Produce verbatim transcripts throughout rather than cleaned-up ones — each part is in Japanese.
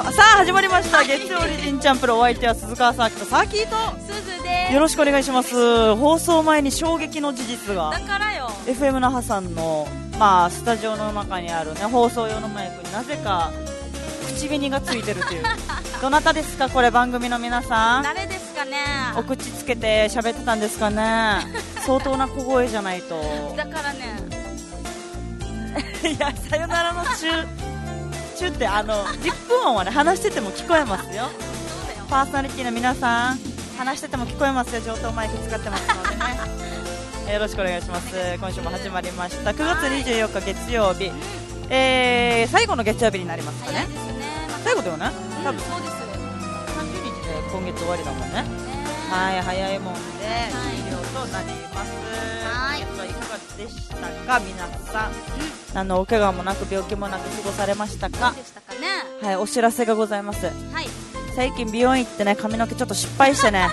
さあ始まりました月曜オリジンチャンプル、お相手は鈴川サーキとサーキーとすずです。 よろしくお願いします。放送前に衝撃の事実が、 だからよエフエム 那覇さんの、まあ、スタジオの中にある、ね、放送用のマイクになぜか口紅がついてるというどなたですかこれ、番組の皆さん。 誰ですかね。 お口つけて喋ってたんですかね相当な小声じゃないとだからねいや、さよならの中中ってあのリップ音はね、話してても聞こえますよ。パーソナリティの皆さん、話してても聞こえますよ。上等マイク使ってますのでねよろしくお願いします。今週も始まりましたくがつにじゅうよっか月曜日、えー、最後の月曜日になりますかね。 早いですね、また最後だよね、 うん、 多分そうです。 さんじゅうにちで今月終わりだもんね。はい、早いもんで終了となります。 はい、 今月はいかがでしたか皆さん、うん、何のお怪我もなく病気もなく過ごされましたか。 どうでしたかね。 はい、お知らせがございます。 はい、 最近美容院行ってね、髪の毛ちょっと失敗してね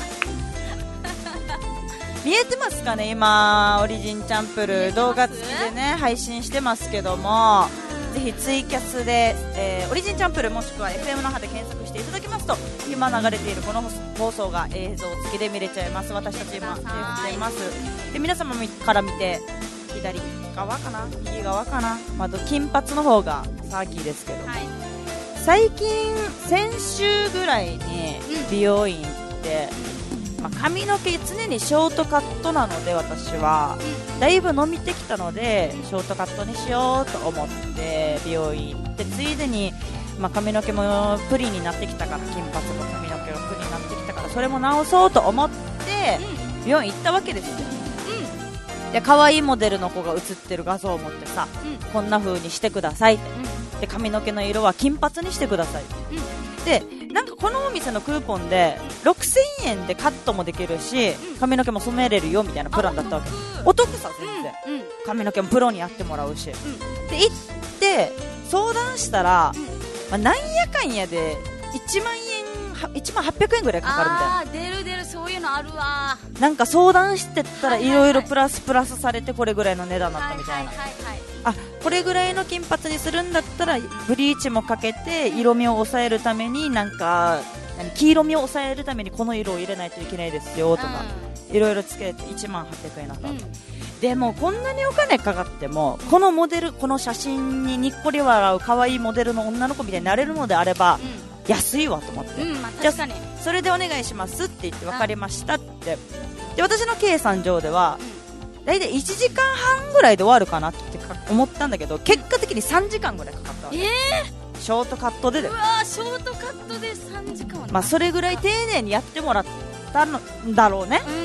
見えてますかね。今オリジンチャンプル動画付きでね配信してますけども、ぜひツイキャスで、えー、オリジンチャンプルもしくは エフエム 那覇で検索していただきますと、今流れているこの放送が映像付きで見れちゃいます。私たち今手振っています。で、皆様から見て左側かな右側かな、まあ、金髪の方がサーキーですけど、はい、最近先週ぐらいに美容院行って、まあ、髪の毛常にショートカットなので、私はだいぶ伸びてきたのでショートカットにしようと思って美容院行って、ついでに、まあ、髪の毛もプリンになってきたから、金髪の髪の毛がプリンになってきたから、それも直そうと思って美容院行ったわけですよ。で、可愛いモデルの子が写ってる画像を持ってさ、うん、こんな風にしてくださいって、うん、で髪の毛の色は金髪にしてくださいって、うん、で、なんかこのお店のクーポンでろくせんえんでカットもできるし、うん、髪の毛も染めれるよみたいなプランだったわけ。お得さ全然、うんうん、髪の毛もプロにやってもらうし、うん、で行って相談したら、うん、まあ、なんやかんやでいちまんえんいちまんはっぴゃくえんぐらいかかるみたいな。 あー、出る出る、そういうのあるわ。 なんか相談してったらいろいろプラスプラスされてこれぐらいの値段だったみたいな、はいはいはいはい、あ、これぐらいの金髪にするんだったらブリーチもかけて色味を抑えるために、なんか黄色みを抑えるためにこの色を入れないといけないですよとか、いろいろつけていちまんはっぴゃくえんだった、うん、でもこんなにお金かかっても、このモデル、この写真ににっこり笑う可愛いモデルの女の子みたいになれるのであれば、うん、安いわと思って、うん、まあ、確かにそれでお願いしますって言って、分かりましたって。で、私の計算上では、うん、だいたいいちじかんはんぐらいで終わるかなって思ったんだけど、結果的にさんじかんぐらいかかったわけ、えー、ショートカットでで、うわー、ショートカットでさんじかんは、 まあ、それぐらい丁寧にやってもらったんだろうね。 うん、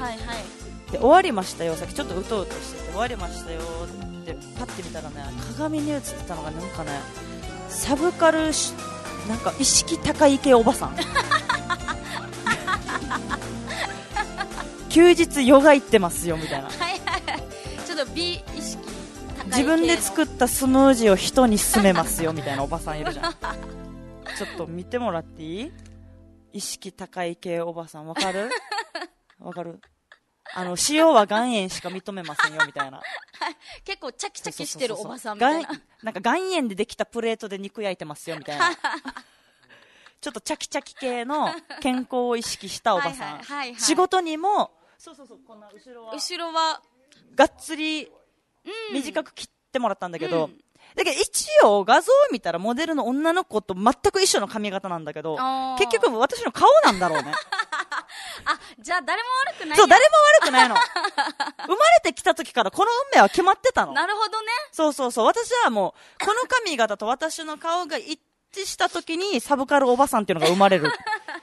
はいはい。 で、終わりましたよ、さっきちょっとうとうとしてて終わりましたよってパッて見たらね、鏡に映ってたのがなんかね、サブカルしなんか意識高い系おばさん休日ヨガ行ってますよみたいな、はいはいはい、 ちょっと美意識高い系、 自分で作ったスムージーを人に勧めますよみたいなおばさんいるじゃんちょっと見てもらっていい？意識高い系おばさん、わかる？わかる？あの、塩は岩塩しか認めませんよみたいな結構チャキチャキしてるおばさんみたいな、 なんか岩塩でできたプレートで肉焼いてますよみたいなちょっとチャキチャキ系の健康を意識したおばさん、はいはいはいはい、仕事にもそうそうそう、こんな後ろは後ろはがっつり短く切ってもらったんだけど、うん、だけど一応画像を見たらモデルの女の子と全く一緒の髪型なんだけど、結局私の顔なんだろうねあ、じゃあ誰も悪くないや。 そう、誰も悪くないの生まれてきた時からこの運命は決まってたの。 なるほどね。 そうそうそう、私はもうこの髪型と私の顔が一致した時にサブカルおばさんっていうのが生まれる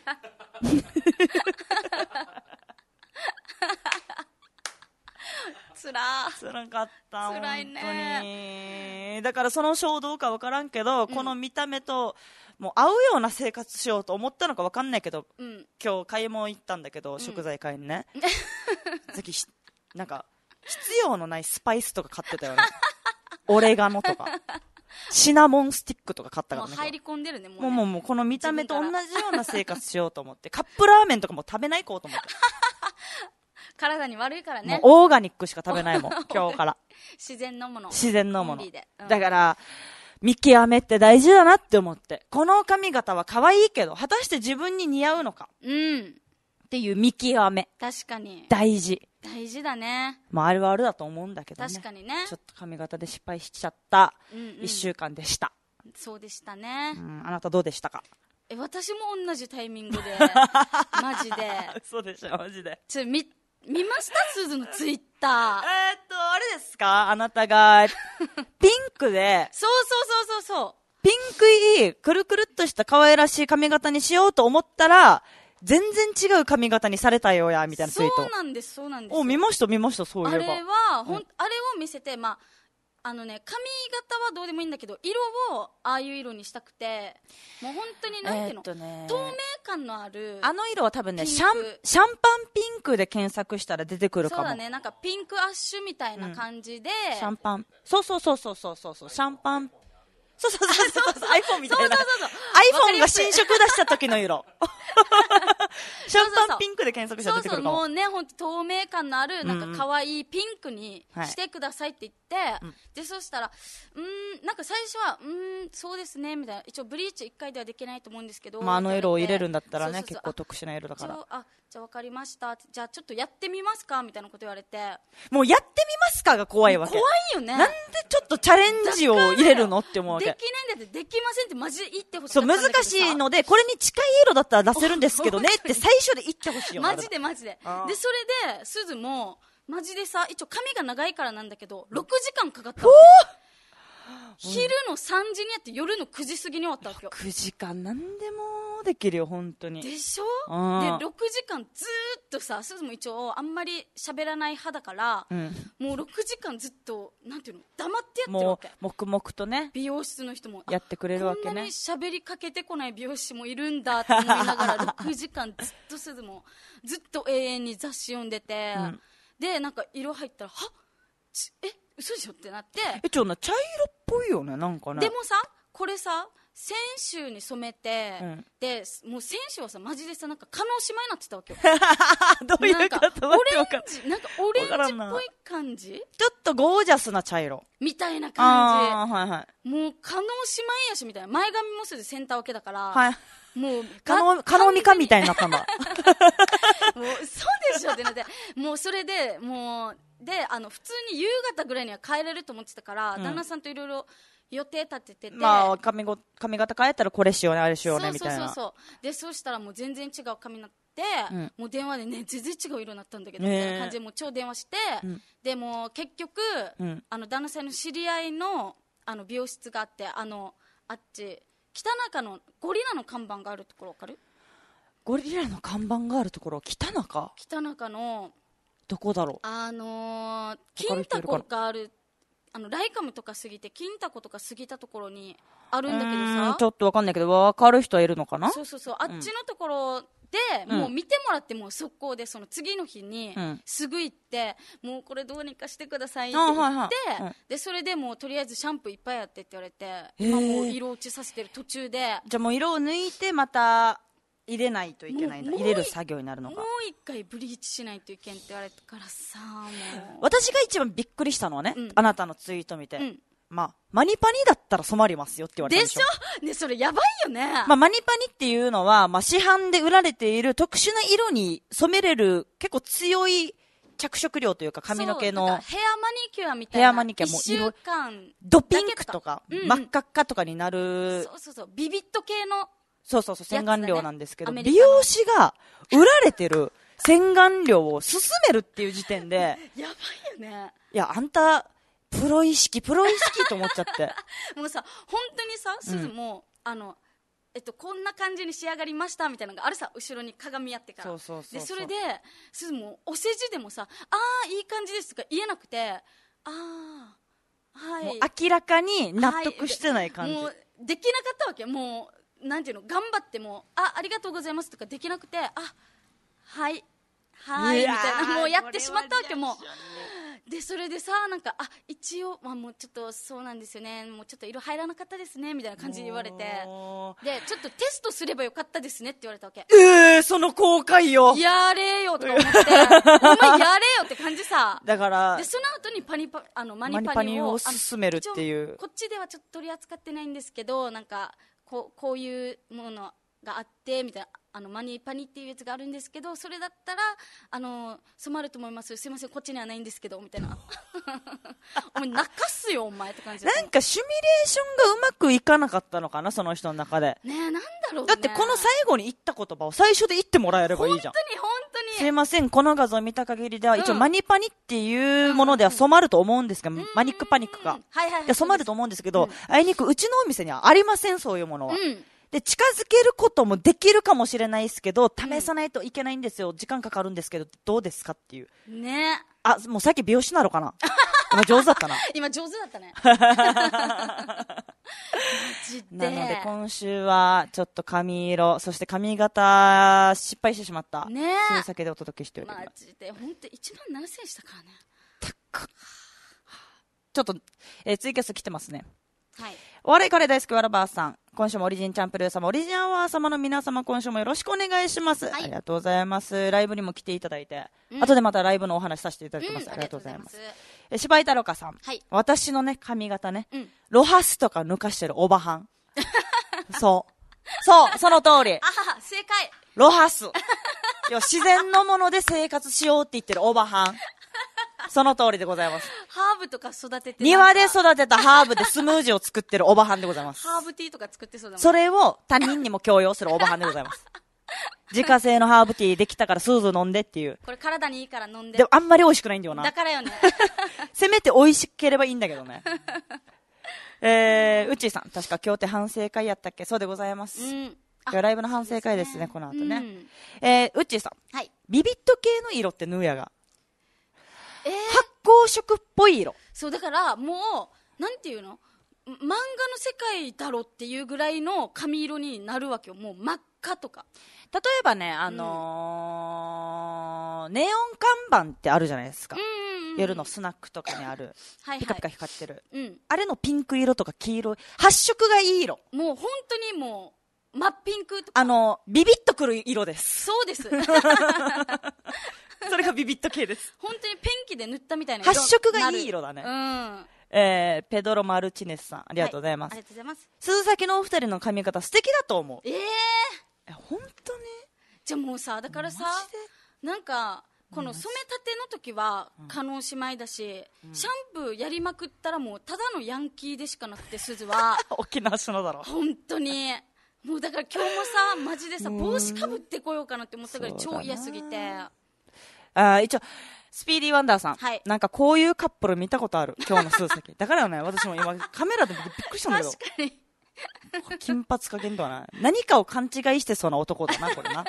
つらつらかった。 辛いね。 本当に。だからその衝動か分からんけど、うん、この見た目ともう合うような生活しようと思ったのか分かんないけど、うん、今日買い物行ったんだけど、うん、食材買いにね次なんか必要のないスパイスとか買ってたよねオレガノとかシナモンスティックとか買ったからね。 もう入り込んでるね。もうね、 もうもうもうこの見た目と同じような生活しようと思ってカップラーメンとかも食べないこうと思って体に悪いからね。 もうオーガニックしか食べないもん今日から自然のもの、 自然のもの、うん、だから見極めって大事だなって思って。この髪型は可愛いけど、果たして自分に似合うのか。 うん。 っていう見極め。 確かに。 大事。 大事だね。 まあ、あるあるだと思うんだけどね。 確かにね。 ちょっと髪型で失敗しちゃった一週間でした。 うんうん、そうでしたね、 うん。あなたどうでしたか？ え、私も同じタイミングで、マジで。 嘘でしょ、マジで。 ちょ、み、見ましたすずのツイッター。 えーっと、あれですか？あなたが、ピンクで、 そうそうそうそうそう。 ピンクいい、くるくるっとした可愛らしい髪型にしようと思ったら、全然違う髪型にされたよや、みたいなツイート。 そうなんです、そうなんです。 お、見ました見ました、そういえば。 あれは、ほん、 うん、 あれを見せて、まあ、あのね、髪型はどうでもいいんだけど、色をああいう色にしたくて、もう本当になんていうの、えーっとね、透明感のある。 あの色は多分ね、シャン、シャンパンピンクで検索したら出てくるかも。 そうだね、なんかピンクアッシュみたいな感じで。 うん、シャンパン。そうそうそうそうそうそう、シャンパン。そうそうそうそうそう、iPhone みたいな。そうそうそうそう。iPhone が新色出した時の色。シャンパンピンクで検索したら出てくるかも。 そうそう、もうね、ほんと透明感のある、なんか可愛いピンクにしてくださいって言って、はい、で、そしたら、うーん、なんか最初は、うーん、そうですね、みたいな。一応ブリーチいっかいではできないと思うんですけど。 まあ、あの色を入れるんだったらね、そうそうそう、結構特殊な色だから。 あ、じゃあ分かりました。じゃあちょっとやってみますかみたいなこと言われて。 もうやってみますかが怖いわけ。 怖いよね。 なんでちょっとチャレンジを入れるのって思うわけ。 できないんだって、できませんってマジで言ってほしい。 そう、難しいので、これに近い色だったら出せるんですけどねって最初で言ってほしいよね。 マジでマジで。で、それで、すずも、マジでさ、一応髪が長いからなんだけど、ろくじかんかかったわけ。昼のさんじにやって夜のくじ過ぎに終わったわけよ。 ろくじかん何でもできるよ、本当に。 でしょ？で、ろくじかんずーっとさ、すずも一応あんまり喋らない派だから、うん、もうろくじかんずっと、なんていうの、黙ってやってるわけ。 もう、黙々とね。 美容室の人も。 やってくれるわけね。 こんなに喋りかけてこない美容師もいるんだって思いながら、ろくじかんずっとすずも、ずっと永遠に雑誌読んでて、うん、で、なんか色入ったら、はっちえ嘘でしょってなって。 え、ちょっと茶色っぽいよね、なんかね。 でもさ、これさ、先週に染めて、うん、で、もう先週はさ、マジでさ、なんか、叶姉妹になってたわけよ。 どういうこと？ なんか、オレンジ、なんか、オレンジっぽい感じ？ ちょっとゴージャスな茶色。 みたいな感じ。 あ、はいはい、 もう、叶姉妹やし、みたいな。前髪もすぐセンター分けだから。 はい。 もう、 かの、かのみかみたいなかな。もう、そうでしょってなって。もう、それで、もう、で、あの、普通に夕方ぐらいには帰れると思ってたから、うん、旦那さんといろいろ予定立ててて。 まあ、髪ご、髪型変えたらこれしようね、あれしようね、みたいな。 そうそうそう。で、そうしたらもう全然違う髪になって、うん、もう電話でね、全然違う色になったんだけど、みたいな感じで、もう超電話して、うん、で、もう結局、うん、あの、旦那さんの知り合いの、あの、美容室があって、あの、あっち、北中のゴリラの看板があるところわかる？ ゴリラの看板があるところ、北中？ 北中の、 どこだろう？ あのー、金タコがある、あの、ライカムとか過ぎて、金タコとか過ぎたところにあるんだけどさ。 ちょっとわかんないけど、わかる人はいるのかな？ そうそうそう。あっちのところで、うん、もう見てもらってもう速攻で、その次の日に、すぐ行って、うん、もうこれどうにかしてくださいって言って、はいはいうん、で、それでもうとりあえずシャンプーいっぱいやってって言われて、今もう色落ちさせてる途中で。 じゃあもう色を抜いてまた、入れないといけないんだ。入れる作業になるのか。 もう一回ブリーチしないといけんって言われたからさ、もう。 私が一番びっくりしたのはね、うん、あなたのツイート見て。うん、まあ、マニパニだったら染まりますよって言われたでしょ。 でしょ？ね、それやばいよね。 まあ、マニパニっていうのは、まあ、市販で売られている特殊な色に染めれる結構強い着色料というか髪の毛の。 ヘアマニキュアみたいな。 ヘアマニキュアも色。ドピンクとか、うんうん、真っ赤っかとかになる。 そうそうそう。ビビット系の。 そうそうそう、洗顔料なんですけど、ね、美容師が売られてる洗顔料を勧めるっていう時点で。 やばいよね。 いや、あんた、プロ意識、プロ意識と思っちゃって。 もうさ、本当にさ、すずも、うん、あの、えっと、こんな感じに仕上がりましたみたいなのがあるさ、後ろに鏡やってから。 そうそうそうそう。 で、それで、すずも、お世辞でもさ、あー、いい感じですとか言えなくて、あー、はい。 もう明らかに納得してない感じ。 はい、もう、できなかったわけ。もう、なんていうの、頑張っても、あ、ありがとうございますとかできなくて、あ、はい、はい、みたいな、もうやってしまったわけ、もう。 でそれでさなんかあ一応、まあ、もうちょっとそうなんですよねもうちょっと色入らなかったですねみたいな感じで言われてでちょっとテストすればよかったですねって言われたわけ。 えー、その後悔よやれよとか思ってお前やれよって感じさ。 だからでその後にパニパあのマニマニパニをパニを勧めるっていうこっちではちょっと取り扱ってないんですけどなんかこう、こういうものがあってみたいなあのマニパニっていうやつがあるんですけどそれだったらあの染まると思いますすいませんこっちにはないんですけどみたいなお前泣かすよお前って感じでなんかシミュレーションがうまくいかなかったのかなその人の中でねえなんだろうねだってこの最後に言った言葉を最初で言ってもらえればいいじゃん。 本当に本当にすいませんこの画像を見た限りでは一応マニパニっていうものでは染まると思うんですが、うん、マニックパニックが、 はいはいはい、 で染まると思うんですけど、 うん、 あいにくうちのお店にはありませんそういうものは、 うんで近づけることもできるかもしれないですけど試さないといけないんですよ、うん、時間かかるんですけどどうですかっていうね。 あもうさっき美容師なのかな今上手だったな今上手だったねなので今週はちょっと髪色そして髪型失敗してしまったねそういう酒でお届けしております。 マジで本当いちまんななせんえんしたからね。 ちょっと、えー、ツイキャス来てますね。 はい、 お笑いカレー大好きわらばーさん今週もオリジンチャンプルー様オリジンアワー様の皆様今週もよろしくお願いします、はい、ありがとうございます。ライブにも来ていただいて、うん、後でまたライブのお話させていただきます、うん、ありがとうございます。え柴井太郎香さん、はい、私のね髪型ね、うん、ロハスとか抜かしてるおばはんそうそうその通りあは正解ロハス自然のもので生活しようって言ってるおばはんその通りでございます。 ハーブとか育てて庭で育てたハーブでスムージーを作ってるおばはんでございます。 ハーブティーとか作ってそうだもん。 それを他人にも強要するおばはんでございます自家製のハーブティーできたからスーズー飲んでっていう。 これ体にいいから飲んで。 でもあんまり美味しくないんだよな。 だからよねせめて美味しければいいんだけどねえー、うっちーさん確か今日って反省会やったっけ。そうでございます、うん、今日ライブの反省会です ね, ですねこの後ね、うん、えー、うっちーさん、はい、ビビット系の色ってヌーヤがえー、 発光色っぽい色。 そうだからもうなんていうの漫画の世界だろっていうぐらいの髪色になるわけよ。もう真っ赤とか例えばねあのーうん、ネオン看板ってあるじゃないですか、うんうんうん、夜のスナックとかにあるはい、はい、ピカピカ光ってる、うん、あれのピンク色とか黄色い発色がいい色。 もう本当にもう真っピンクとかあのビビッとくる色です。 そうですそれがビビット系です。 本当にペンキで塗ったみたいな色発色がいい色だね、 うんえー、ペドロ・マルチネスさんありがとうございます、 はい、ありがとうございます。 鈴崎のお二人の髪型素敵だと思う。 えー、 え本当にじゃあもうさだからさなんかこの染めたての時は叶姉妹だし、うん、シャンプーやりまくったらもうただのヤンキーでしかなくて鈴は沖縄市のだろ本当にもうだから今日もさマジでさ帽子かぶってこようかなって思ったぐらい超嫌すぎて。 あ一応スピーディーワンダーさん、 はい、 なんかこういうカップル見たことある今日の鈴崎だからよね私も今カメラで見てびっくりしたんだけど確かに金髪かけんとはな何かを勘違いしてそうな男だなこれな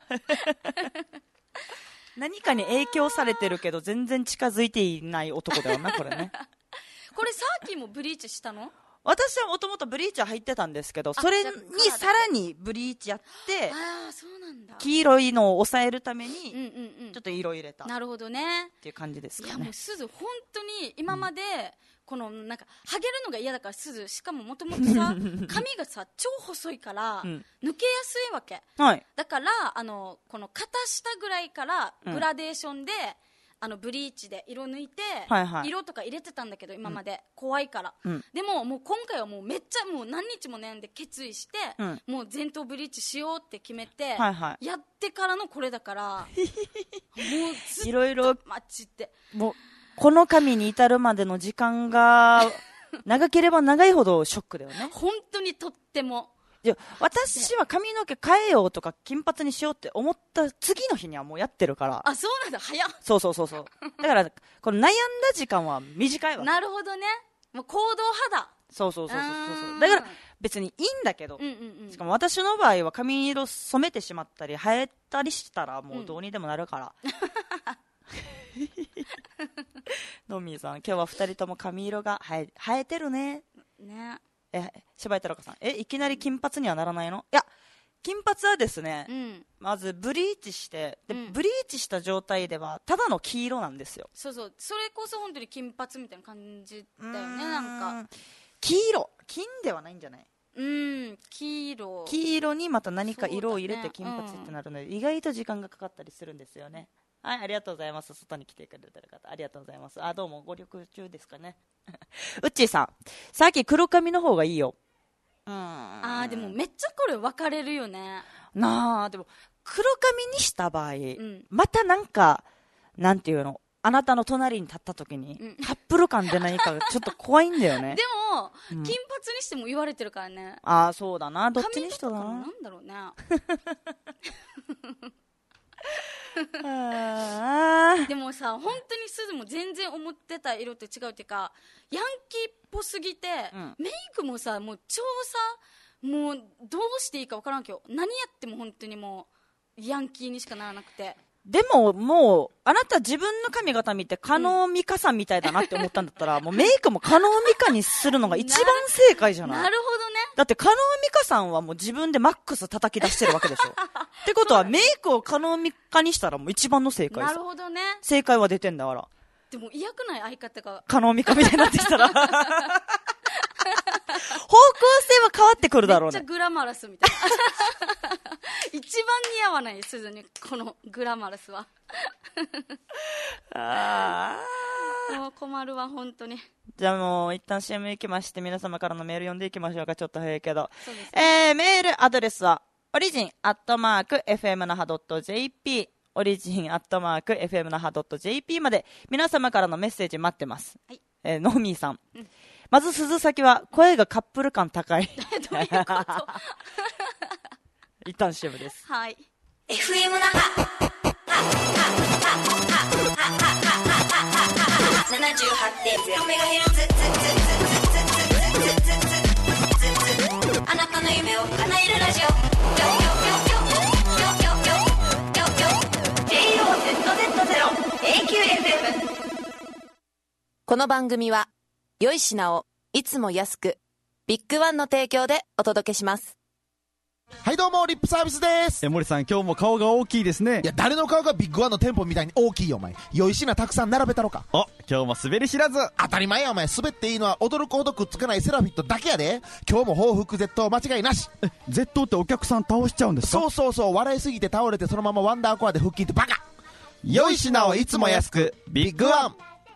何かに影響されてるけど全然近づいていない男だよなこれねこれサーキーもブリーチしたの？ 私はもともとブリーチは入ってたんですけどそれにさらにブリーチやってあそうなんだ黄色いのを抑えるためにちょっと色入れた、 なるほどねっていう感じですかね。 いやもうすず本当に今までこのなんかハゲるのが嫌だからすずしかももともとさ髪がさ超細いから、うん、抜けやすいわけ、 はい、 だからあのこの肩下ぐらいからグラデーションで、うんあのブリーチで色抜いて、はいはい、色とか入れてたんだけど今まで、うん、怖いから、うん、でももう今回はもうめっちゃもう何日も悩んで決意して、うん、もう全頭ブリーチしようって決めて、はいはい、やってからのこれだからもうずっといろいろマジでもうこの髪に至るまでの時間が長ければ長いほどショックだよね本当にとっても。 いや私は髪の毛変えようとか金髪にしようって思った次の日にはもうやってるから。 あそうなんだ早っ。 そうそうそうそうだからこの悩んだ時間は短いわけ。 なるほどねもう行動派だ。 そうそうそうそうそうだから別にいいんだけど、うんうんうん、しかも私の場合は髪色染めてしまったり生えたりしたらもうどうにでもなるから、うん、のみーさん今日はふたりとも髪色が生え、生えてるねね。 え柴井太郎さんえいきなり金髪にはならないの？いや金髪はですね、 うん、 まずブリーチしてで、 うん、 ブリーチした状態ではただの黄色なんですよ。 そうそう、それこそ本当に金髪みたいな感じだよね。なんか黄色、金ではないんじゃない？ うん、黄色黄色にまた何か色を入れて金髪ってなるので、ね、うん、意外と時間がかかったりするんですよね。はい、ありがとうございます。外に来てくれてる方ありがとうございます。あ、どうもご旅中ですかねうっちーさん、さっき黒髪の方がいいよ。うん、 あーでもめっちゃこれ分かれるよね。 なあ、でも黒髪にした場合、うん、またなんかなんていうの、あなたの隣に立った時に、うん、カップル感出ないかちょっと怖いんだよねでも、うん、金髪にしても言われてるからね。 ああ、そうだな、どっちにしたらなんだろうねあでもさ、本当にすずも全然思ってた色と違うっていうか、ヤンキーっぽすぎて、うん、メイクもさ、もう超さ、もうどうしていいか分からんけど、何やっても本当にもうヤンキーにしかならなくて。 でももうあなた自分の髪型見て加納美香さんみたいだなって思ったんだったら、うん、もうメイクも加納美香にするのが一番正解じゃない？ なるほどね。 だって加納美香さんはもう自分でマックス叩き出してるわけでしょってことはメイクを加納美香にしたらもう一番の正解さ。 なるほどね。 正解は出てんだから。 でも嫌くない？相方が加納美香みたいになってきたら方向性は変わってくるだろうね。 めっちゃグラマラスみたいな一番似合わないすずにこのグラマラスはあもう困るわ本当に。 じゃあもう一旦 シーエム 行きまして、皆様からのメール読んでいきましょうか。ちょっと早いけど、そうですね、えー、メールアドレスはオリジンアットマーク エフエム 那覇 ドット ジェーピー オリジンアットマーク エフエム 那覇 ドット ジェーピー まで皆様からのメッセージ待ってます、はい。えー、ノーミーさん、うん、まず鈴先は声がカップル感高いどういうこと一旦 シーエム です。 はい。 エフエム 那覇ななじゅうはちてんゼロメガヘルツ、あなたの夢を叶えるラジオ、ジェイオーゼットゼットゼロ エーキューエフエム。 この番組は良い品をいつも安く、ビッグワンの提供でお届けします。 はいどうも、リップサービスです。 え森さん、今日も顔が大きいですね。 いや、誰の顔がビッグワンの店舗みたいに大きいよお前。良い品たくさん並べたろか。 お、今日も滑り知らず。 当たり前やお前。滑っていいのは驚くほどくっつかないセラフィットだけやで。今日も報復絶倒間違いなし。 え、絶倒ってお客さん倒しちゃうんですか？ そうそうそう、笑いすぎて倒れてそのままワンダーコアで腹筋ってバカ。 良い品をいつも安く、ビッグワン。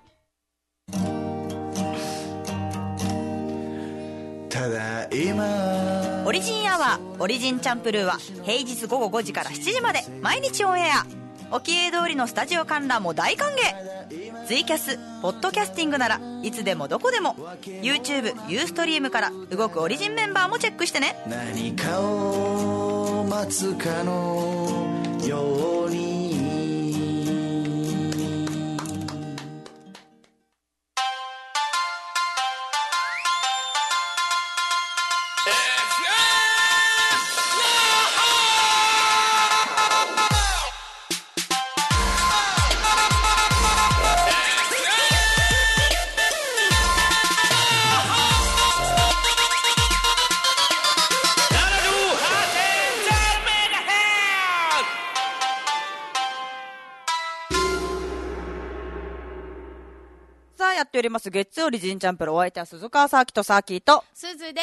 ただ今オリジンアワーオリジンチャンプルーは平日午後ごじからしちじまで毎日オンエア。おきえ通りのスタジオ観覧も大歓迎。ツイキャス、ポッドキャスティングならいつでもどこでも YouTube、ユーストリームから動くオリジンメンバーもチェックしてね。 何かを待つかのように。 やっております月曜オリジンチャンプル、お相手は鈴川サーキとサーキーとすずです。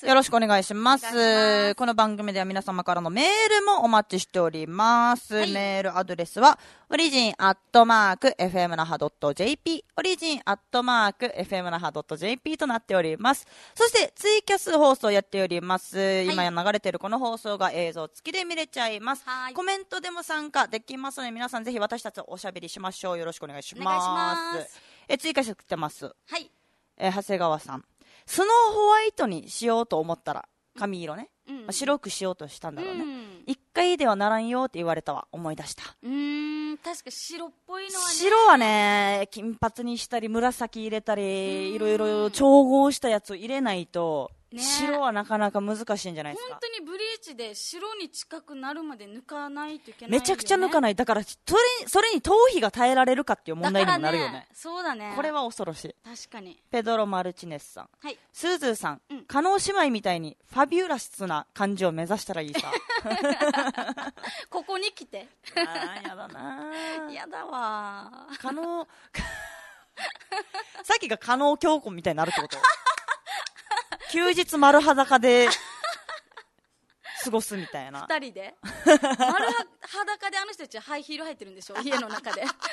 よろしくお願いします。この番組では皆様からのメールもお待ちしております、はい、メールアドレスはオリジンアットマーク エフエム 那覇 ドット ジェーピー オリジンアットマーク エフエム 那覇 ドット ジェーピー となっております。そしてツイキャス放送やっております、はい、今流れているこの放送が映像付きで見れちゃいます、はい、コメントでも参加できますので皆さんぜひ私たちとおしゃべりしましょう。よろしくお願いします。 お願いします。 え追加してくってます、 はいえー、長谷川さん、スノーホワイトにしようと思ったら髪色ね、うんまあ、白くしようとしたんだろうね、うん、一回ではならんよって言われたわ。思い出した。 うーん、確か白っぽいのはね、 白はね金髪にしたり紫入れたりいろいろ調合したやつを入れないとね、 白はなかなか難しいんじゃないですか。 本当にブリーチで白に近くなるまで抜かないといけないよね。 めちゃくちゃ抜かない。だからそれそれに頭皮が耐えられるかっていう問題にもなるよ ね, ねそうだね。 これは恐ろしい。 確かに。 ペドロ・マルチネスさん、 はい、 スーズーさん、 うん、 加納姉妹みたいにファビュラスな感じを目指したらいいさここに来てあーやだなやだわ加納さっきが加納京子みたいになるってこと休日丸裸で過ごすみたいな。 二人で丸裸であの人たちはハイヒール入ってるんでしょ家の中でなん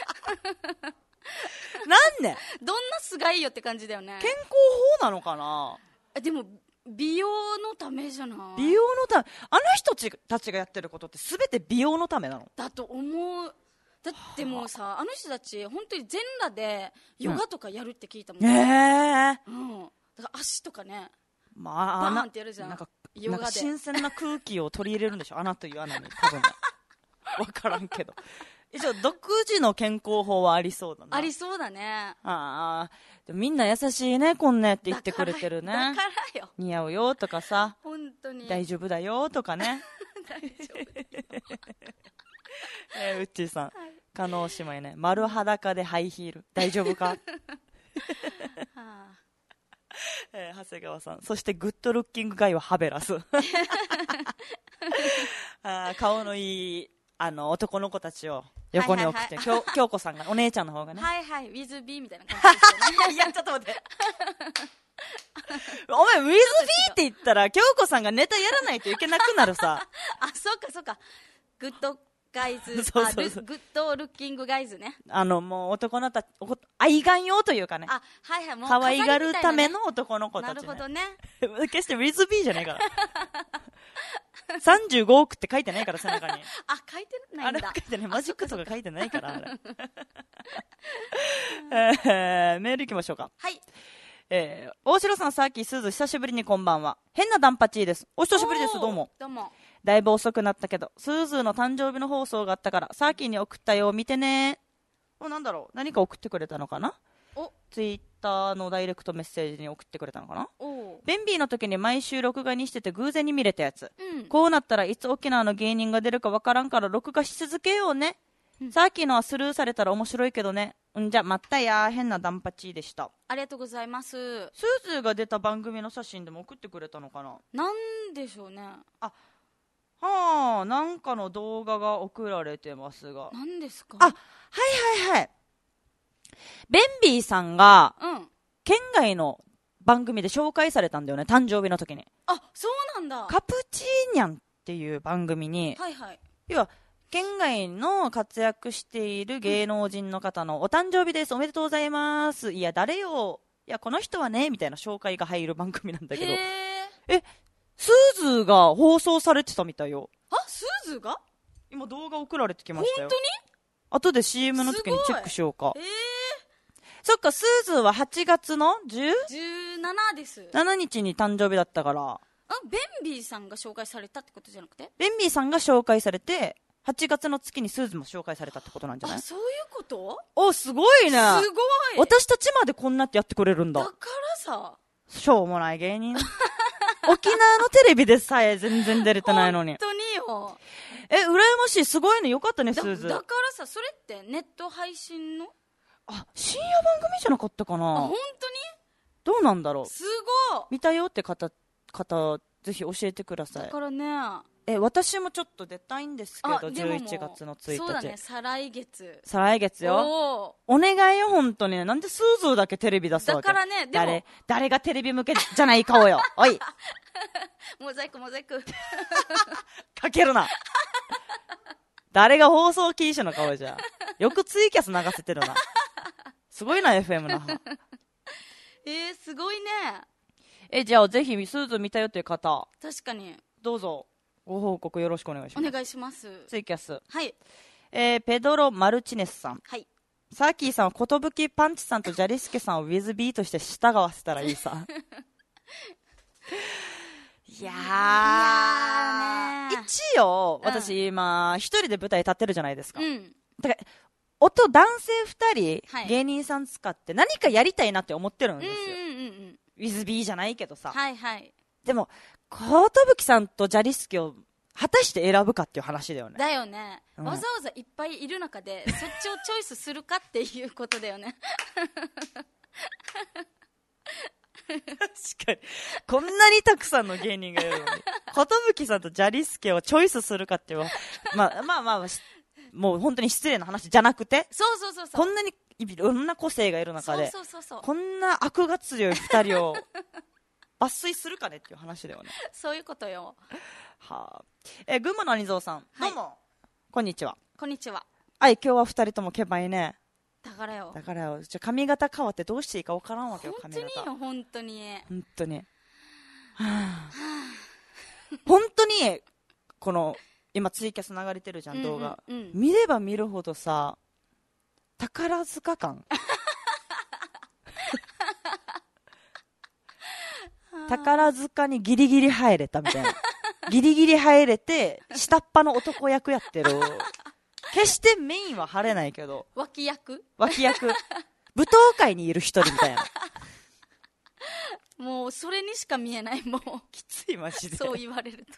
でどんなすがいいよって感じだよね。 健康法なのかな。 でも美容のためじゃない。 美容のため。あの人たちがやってることって全て美容のためなのだと思う。だってもうさ、あの人たち本当に全裸でヨガとかやるって聞いたもん。 うん、えー、 うん、だから足とかね、 まあ、 バーンってやるじゃん。 なんかヨガでなんか新鮮な空気を取り入れるんでしょ穴という穴に多分分からんけど一応独自の健康法はありそうだな。 ありそうだね。 ああ、でもみんな優しいね、こんなやって言ってくれてるね。 だからよ、 似合うよとかさ、 本当に大丈夫だよとかね大丈夫えー、うっちーさん、はい、加納姉妹ね、丸裸でハイヒール大丈夫か、はあえー、長谷川さん、そしてグッドルッキングガイはハベラスあ顔のいいあの男の子たちを横に送って、はいはいはい、京子さんがお姉ちゃんの方がねはいはい、ウィズビーみたいな感じですよねいやちょっと待ってお前ウィズビーって言ったら京子さんがネタやらないといけなくなるさあ、そっかそっか、グッドガイズそうそうそう、 あグッドルッキングガイズね。 あのもう男のた愛玩用というかね、 あ、はいはい、もう可愛がるための男の子たち、ね、 なるほどね決してウィズビーじゃないからさんじゅうごおくって書いてないから背中にあ、書いてないんだ。 あれ書いてない、マジックとか書いてないからあれえー、メールいきましょうか。 はい、 えー、大城さん、さっきすず久しぶりにこんばんは。変なダンパチーです。お久しぶりです。どうもどうも。 だいぶ遅くなったけどスーズーの誕生日の放送があったからサーキーに送ったよ、見てね。お、なんだろう、何か送ってくれたのかな。 お、 ツイッターのダイレクトメッセージに送ってくれたのかな。 お、 ベンビーの時に毎週録画にしてて偶然に見れたやつ、 うん、 こうなったらいつ沖縄の芸人が出るかわからんから録画し続けようね、うん、サーキーのはスルーされたら面白いけどね。んじゃ、まったや。変なダンパチーでした。 ありがとうございます。 スーズーが出た番組の写真でも送ってくれたのかな。 なんでしょうね。 あ、はあ、なんかの動画が送られてますが。 何ですか。 あ、はいはいはい。ベンビーさんが、 うん、 県外の番組で紹介されたんだよね、誕生日の時に。 あ、そうなんだ。 カプチーニャンっていう番組に、 はいはい、 要は県外の活躍している芸能人の方のお誕生日です、おめでとうございます、いや誰よ、いやこの人はねみたいな紹介が入る番組なんだけど、 へえ、スーズーが放送されてたみたいよ。 あ、スーズーが今動画送られてきましたよ。 本当に。 後で シーエム の時にチェックしようか。 えー、 そっか、スーズーははちがつのじゅうななです。 しちにちに誕生日だったから。 あ、ベンビーさんが紹介されたってことじゃなくて、 ベンビーさんが紹介されてはちがつの月にスーズーも紹介されたってことなんじゃない。 あ、そういうこと。 お、すごいね。 すごい。 私たちまでこんなってやってくれるんだ。 だからさ、 しょうもない芸人沖縄のテレビでさえ全然出れてないのに。 本当によ。 え、羨ましい。すごいね。よかったね、スーズー。 だからさ、それってネット配信の、 あ、深夜番組じゃなかったかな。 あ、本当に。 どうなんだろう。 すごい。 見たよって方、方ぜひ教えてください。 だからね、 え、私もちょっと出たいんですけど、じゅういちがつのついたち。 そうだね、再来月。 再来月よ。お願いよ、本当に。なんでスーズーだけテレビ出すわけ。 だからね、でも誰、誰がテレビ向けじゃない顔よ。おい。 モザイク、モザイク。 かけるな。誰が放送禁止の顔じゃ。よくツイキャス流せてるな。すごいな、エフエム な。 えー、すごいね。 え、じゃあぜひスーズー見たよっていう方。 確かに。 どうぞ。ご報告よろしくお願いします。 お願いします。 ツイキャス。 はい。 えー、ペドロ・マルチネスさん。 はい。 サーキーさんはことぶきパンチさんとジャリスケさんをウィズビーとして従わせたらいいさ。いやー。いやーねー。一応、私今、一人で舞台立ってるじゃないですか。 うん。 だから、音、男性二人、 はい、 芸人さん使って何かやりたいなって思ってるんですよ。 うんうんうんうん。 ウィズビーじゃないけどさ。 はいはい。 でも寿さんとジャリスケを果たして選ぶかっていう話だよね。 だよね、 うん、 わざわざいっぱいいる中でそっちをチョイスするかっていうことだよね確かにこんなにたくさんの芸人がいるのに寿さんとジャリスケをチョイスするかっていう、まあまあまあもう本当に失礼な話じゃなくて、 そうそうそうそう、 こんなにいろんな個性がいる中で、 そうそうそうそう、 こんな悪が強いふたりを抜粋するかねっていう話だよね。 そういうことよ。 はあ、えー、群馬のアニゾーさん、 はい、 どうもこんにちは。 こんにちは。 はい、今日はふたりともケバいね。 だからよ。 だからよ、じゃ髪型変わってどうしていいか分からんわけよ。 本当によ、本当に。 本当に。はあ、本当にこの今ツイキャス流れてるじゃん、動画、 うんうんうん、 見れば見るほどさ、宝塚感宝塚にギリギリ入れたみたいなギリギリ入れて下っ端の男役やってる決してメインは張れないけど脇役脇役舞踏会にいる一人みたいなもうそれにしか見えない。もうきついマジでそう言われると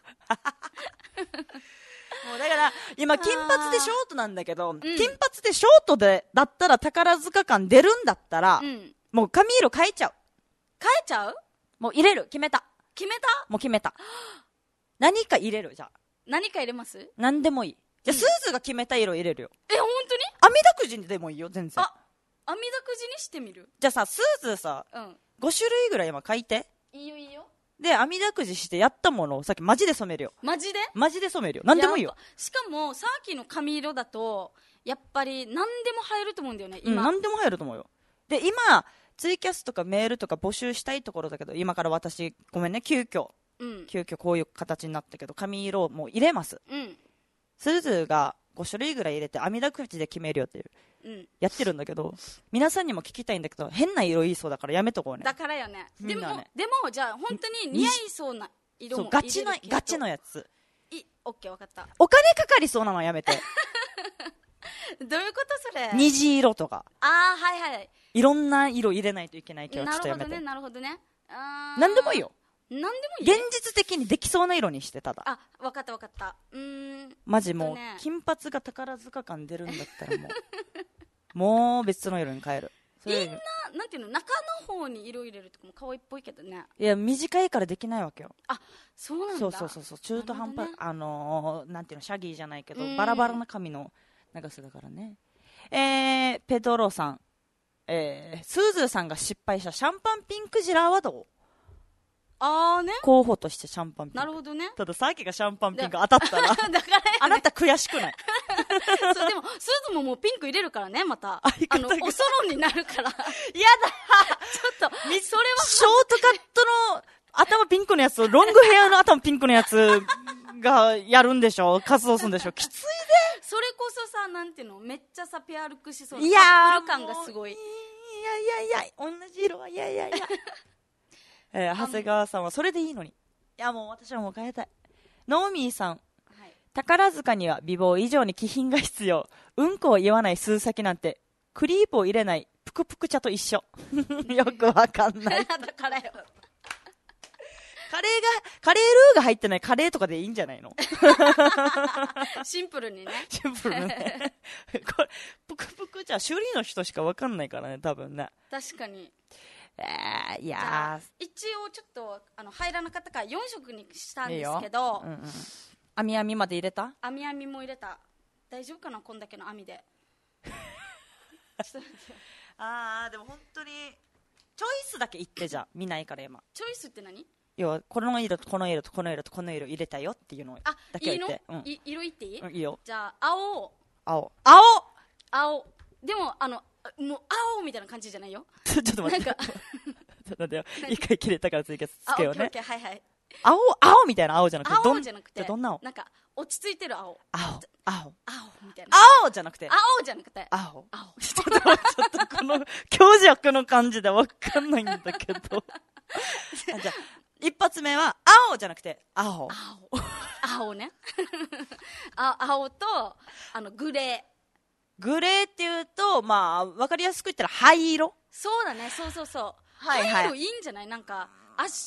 もうだから今金髪でショートなんだけど、 うん、 金髪でショートでだったら宝塚感出るんだったら、うん、もう髪色変えちゃう。 変えちゃう？ もう入れる。決めた。 決めた？ もう決めた。何か入れる。じゃあ何か入れます？ 何でもいい。じゃあ、うん、スーズが決めた色入れるよ。 え、本当に？ 網だくじでもいいよ、全然。 あ、網だくじにしてみる？ じゃあさ、スーズさ、うん、ご種類ぐらい今書いて。 いいよいいよ。 で、網だくじしてやったものをさっきマジで染めるよ。 マジで？ マジで染めるよ。何でもいいよ。 しかもさっきの髪色だとやっぱり何でも入ると思うんだよね今、 うん、何でも入ると思うよ。で今ツイキャスとかメールとか募集したいところだけど、今から私ごめんね、急遽、うん、急遽こういう形になったけど髪色をもう入れます、うん、スーズがご種類ぐらい入れて網だくじで決めるよっていう、うん、やってるんだけど、皆さんにも聞きたいんだけど変な色いいそうだからやめとこうね。 だからよね。でも、 ね、 でもじゃあ本当に似合いそうな色もそうガチのガチのやつ。 いオッケー分かった。 お金かかりそうなのやめてどういうことそれ？ 虹色とか、 ああはいはい、 いろんな色入れないといけないけどちょっとやめて。 なるほどねなるほどね。あ何でもいいよ。 何でもいい、ね、 現実的にできそうな色にして。ただあ分かった分かった。うーんマジもう、ね、金髪が宝塚感出るんだったらもうもう別の色に変える。 みんななんていうの、中の方に色入れるとかも可愛いっぽいけどね。 いや短いからできないわけよ。 あそうなんだ。 そうそうそうそう、中途半端、ね、あのー、なんていうの、シャギーじゃないけどバラバラな髪の長さだからね。えー、ペドロさん、えー、スーズーさんが失敗したシャンパンピンクジラーはどう？ あーね、 候補としてシャンパンピンク。 なるほどね。 たださっきがシャンパンピンク当たったらだから、ね、あなた悔しくない？ そうでもスーズももうピンク入れるからね、またあのおそろになるからやだちょっとそれはショートカットの頭ピンクのやつをロングヘアの頭ピンクのやつがやるんでしょ、活動するんでしょ、きついで。 それこそさ、なんていうの、めっちゃさペアルックしそうな、 いやーカップル感がすごい。いやいやいや同じ色は、いやいやいやえー、長谷川さんはそれでいいのに。いやもう私はもう変えたい。ノーミーさん、はい、宝塚には美貌以上に気品が必要。うんこを言わない数先なんてクリープを入れないぷくぷく茶と一緒よくわかんないだからよカレーがカレールーが入ってないカレーとかでいいんじゃないのシンプルにねシンプルにねこれぷくぷく茶修理の人しかわかんないからね、多分ね。 確かに。 えー、いやー一応ちょっとあの入らなかったからよん色にしたんですけど、 うんうん、網網まで入れた？ 網網も入れた。大丈夫かな、こんだけの網であーでも本当にチョイスだけ言ってじゃ見ないから今。 チョイスって何？ 要はこの色とこの色とこの色とこの色入れたよっていうのだけ言って。 あ、いいの？うん、い色言っていい？ うん、いいよ。 じゃあ青青青青でもあのもう青みたいな感じじゃないよちょっと待ってちょっと待ってよ、一回切れたから追加つけようね。 はいはい。 青青みたいな青じゃなくて、 青じゃなくて、 どんな青？ なんか落ち着いてる青。 青青青みたいな。 青じゃなくて青じゃなくて青青ちょっとちょっとこの強弱の感じで分かんないんだけどじゃあ一発目は青じゃなくて青青青ねあ青とあのグレーグレーっていうと、まあ分かりやすく言ったら灰色。 そうだね、そうそうそう、 はいはい、 灰色いいんじゃない？なんかアッシュっ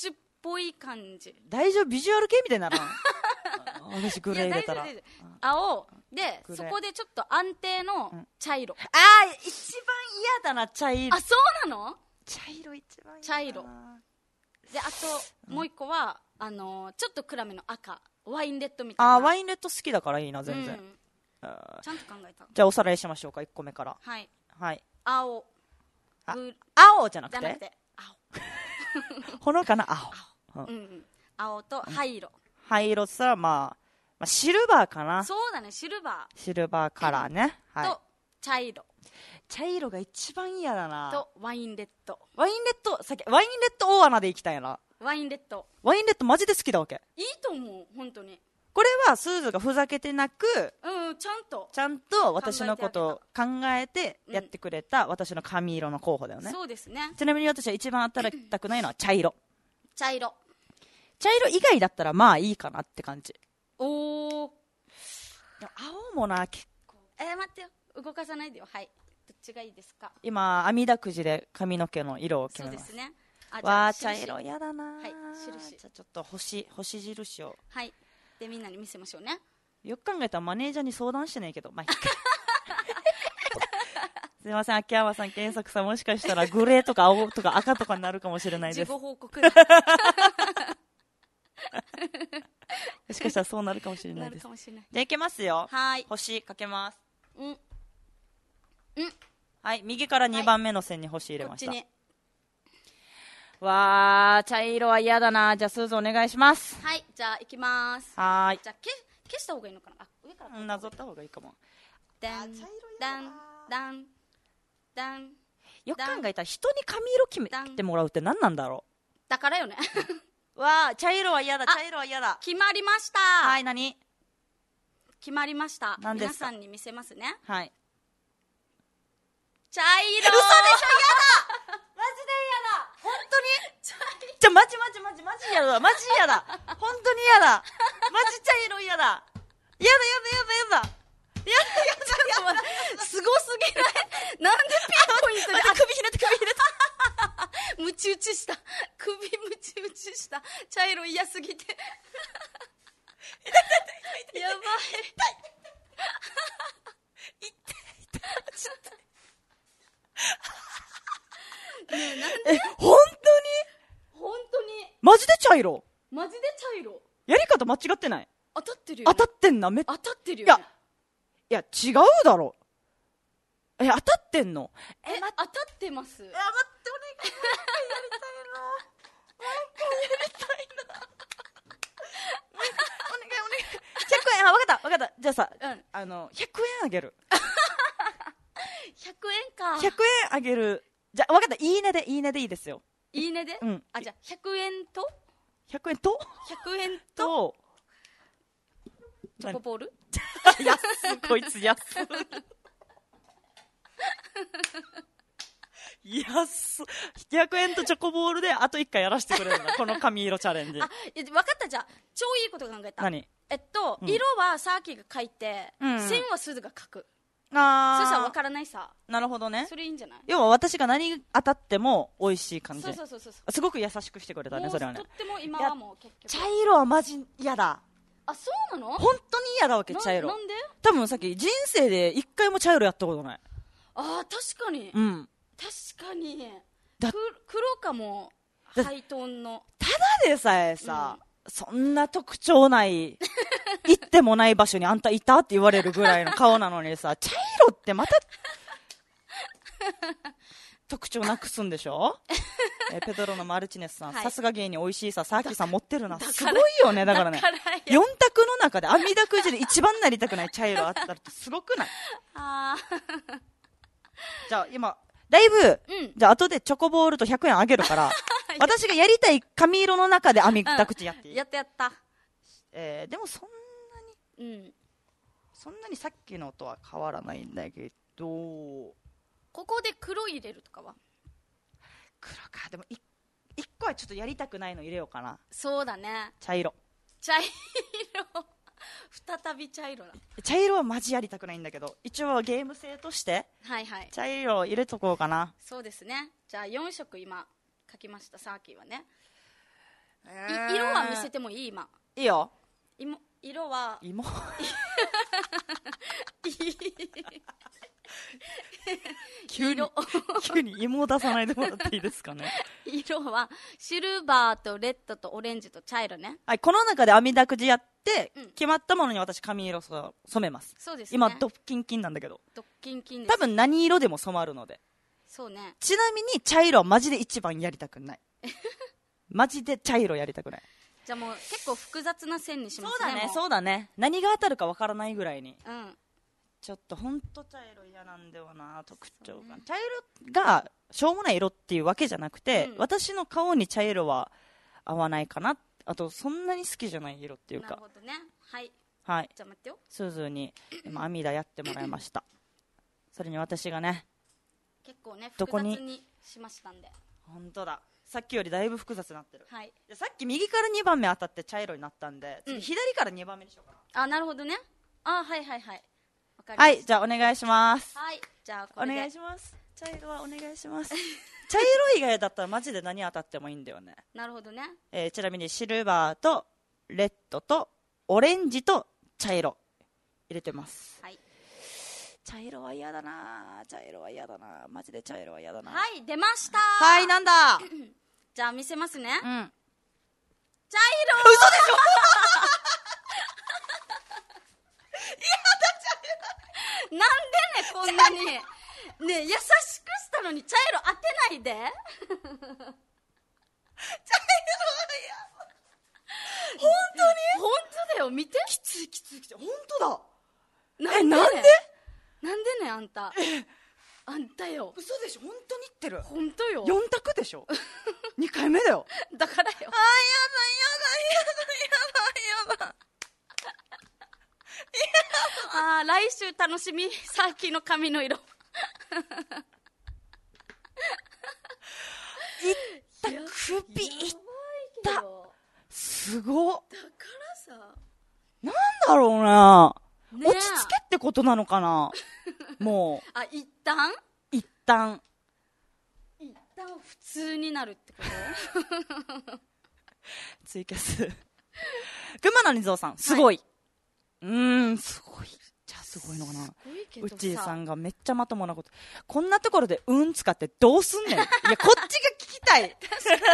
ぽい感じ。 大丈夫、ビジュアル系みたいにならん私グレー入れたら。 いや大丈夫大丈夫。青でそこでちょっと安定の茶色。 ああ、一番嫌だな、茶色。 あ、そうなの？ 茶色一番嫌だな。 茶色で、あともう一個は、あのー、ちょっと暗めの赤、ワインレッドみたいな。 あー、ワインレッド好きだからいいな、全然、うん、 あちゃんと考えた。 じゃあおさらいしましょうか、いっこめから。 はい、 はい、 青、 あ青じゃなくて、 じゃなくて青ほのかな青、 青、うんうん、青と灰色、 灰色って言ったら、まあ、まあシルバーかな。 そうだね、シルバーシルバーカラーね、うん、はい、 と茶色。 茶色が一番嫌だな。 とワインレッド。 ワインレッド、さっきワインレッド大穴で行きたいな。 ワインレッド。 ワインレッドマジで好きだわけ。 いいと思う、本当に。 これはスーズがふざけてなく、 うん、ちゃんとちゃんと私のことを考えてやってくれた私の髪色の候補だよね、うん、 そうですね。 ちなみに私は一番働きたくないのは茶色茶色茶色以外だったらまあいいかなって感じ。 おー、 青もな、結構。 えー、待ってよ、動かさないでよ。はい、どっちがいいですか？ 今網だくじで髪の毛の色を決めます。 そうですね。あ、 わー、茶色嫌だな。 はい、印。 じゃあちょっと星星印を。 はい、でみんなに見せましょうね。 よく考えたらマネージャーに相談してないけど、まあ、すいません、秋山さん、検索さん、もしかしたらグレーとか青とか赤とかになるかもしれないです。 自己報告だもしかしたらそうなるかもしれないです。じゃあいけますよ。 はい、 星かけます。 うん、うん、 はい、右からにばんめの線に星入れました。 はい、 わー、茶色は嫌だな。じゃあスーズお願いします。 はい、じゃあいきます。 はーい。 じゃあ消消した方がいいのかな。あ、上からなぞった方がいいかも。 ダンダンダンダン。 よく考えたら人に髪色決めてもらうって何なんだろう。 だからよねわー、茶色は嫌だ、茶色は嫌だ。 決まりました。 はい、何？ 決まりました。 何ですか？ 皆さんに見せますね。 はい。 茶色。嘘でしょ、嫌だマジで嫌だ。本当にじゃ、マジマジマジマジ嫌だ。マジ嫌だ。本当に嫌だ。マジ茶色嫌だ。嫌だ嫌だ嫌だ嫌だ。嫌だ嫌だ。 すごすぎない？なんでピンポイントで。 あ、首ひねって首ひねってムチ打ちした。首ムチ打ちした。茶色嫌すぎてやばい。 痛い痛い痛いちょっとねえ、なんで？ え、本当に？ 本当にマジで茶色？ マジで茶色。 やり方間違ってない？ 当たってるよ、ね、 当たってんな。め当たってるよ、ね、 いやいや違うだろ。え、当たってんの？ え、当たってます。 いや、待って、お願い、やりたいな。なんかやりたいな。お願いお願い。ひゃくえん、あ、わかったわかった。じゃあさ、うん、あのひゃくえんあげる。 ひゃくえんか。 ひゃくえんあげる。じゃあわかった。いいねでいいねでいいですよ。 いいねで。 うん。 あ、じゃあひゃくえんと。 ひゃくえんと。 ひゃくえんと。チョコボール。 安っ、こいつ安っ。安っ。ひゃくえんとチョコボールであといっかいやらせてくれるんだ。この髪色チャレンジ。 あ、いや、分かった。じゃあ超いいこと考えた。 何？ えっと、うん、色はサーキーが書いて、うん、線はスズが書く。 あスズは分からないさ。 なるほどね。 それいいんじゃない？ 要は私が何当たっても美味しい感じ。 そうそうそうそう。 すごく優しくしてくれたね、それはね。 とっても今はもう結局。 茶色はマジ嫌だ。 あ、そうなの？ 本当に嫌だわけ、茶色。 なんで？ 多分さっき人生で一回も茶色やったことない。 あー、確かに。 うん。 確かに。だ黒かもハイトーンの。 ただでさえさ、うん、そんな特徴ない行ってもない場所にあんたいたって言われるぐらいの顔なのにさ、茶色ってまた特徴なくすんでしょえペドロのマルチネスさん、さすが芸人美味しいさ、サーキーさん持ってるな。すごいよね。だからね、よん択の中で網だくじで一番なりたくない茶色あったらってすごくない？あじゃあ今だいぶ、うん、じゃあ後でチョコボールとひゃくえんあげるから私がやりたい髪色の中で網だくじやっていい？ うん、やったやった。 えー、でもそんなに、うん、そんなにさっきのとは変わらないんだけど、 ここで黒入れるとかは？ 黒か。でもい一個はちょっとやりたくないの入れようかな。 そうだね。 茶色。 茶色再び茶色だ。 茶色はマジやりたくないんだけど、一応ゲーム性としてはいはい、 茶色を入れとこうかな。 そうですね。じゃあよん色今書きました、サーキーはね。 えー色は見せてもいい？今いいよ。 色色は芋急に急に芋を出さないでもらっていいですかね。 色はシルバーとレッドとオレンジと茶色ね。 はい、この中で網だくじやって、 うん、 決まったものに私髪色染めます。 そうですね。 今ドッキンキンなんだけど、 ドッキンキンです。 多分何色でも染まるので。 そうね。 ちなみに茶色はマジで一番やりたくないマジで茶色やりたくない。 じゃあもう結構複雑な線にしますね。 そうだね、 もうそうだね。何が当たるかわからないぐらいに。 うん。 ちょっとほんと茶色嫌なんだよな、特徴が、ね、茶色がしょうもない色っていうわけじゃなくて、うん、私の顔に茶色は合わないかな。あとそんなに好きじゃない色っていうか。 なるほどね。はい、 はい、 じゃあ待ってよ。 すずに今網田やってもらいましたそれに私がね結構ね複雑にしましたんで。 本当だ、さっきよりだいぶ複雑になってる。 はい、 でさっき右からにばんめ当たって茶色になったんで、次左からにばんめにしようかな、 うん、あ、なるほどね。あ、はいはいはい、 はい、じゃあお願いします。 はい、じゃあこれでお願いします。茶色はお願いします茶色以外だったらマジで何当たってもいいんだよね。 なるほどね。 えー、ちなみにシルバーとレッドとオレンジと茶色入れてます。はい、茶色は嫌だな、茶色は嫌だな、マジで茶色は嫌だな。 はい、出ました。 はい、なんだじゃあ見せますね。うん、茶色。 嘘でしょなんでね、こんなにね、優しくしたのに茶色当てないで茶色は嫌。本当に本当だよ、見て。 きついきついきつい、本当だ。 なんで、ね、 なんでなんでね、あんたあんたよ。 嘘でしょ、本当に言ってる。 本当よ。 よん択でしょにかいめだよ。 だからよ。あー、やだやだやだやだあー、来週楽しみ。さっきの髪の色いった首いったすごっ。 だからさ、 なんだろうな、 ね、 落ち着けってことなのかなもうあ、一旦一旦一旦普通になるってことツイキャス群馬のりぞうさん、すごい、はい、うーん、すごい。じゃあすごいのかな。うちーさんがめっちゃまともなこと。こんなところでうん使ってどうすんねん。いや、こっちが聞きたい。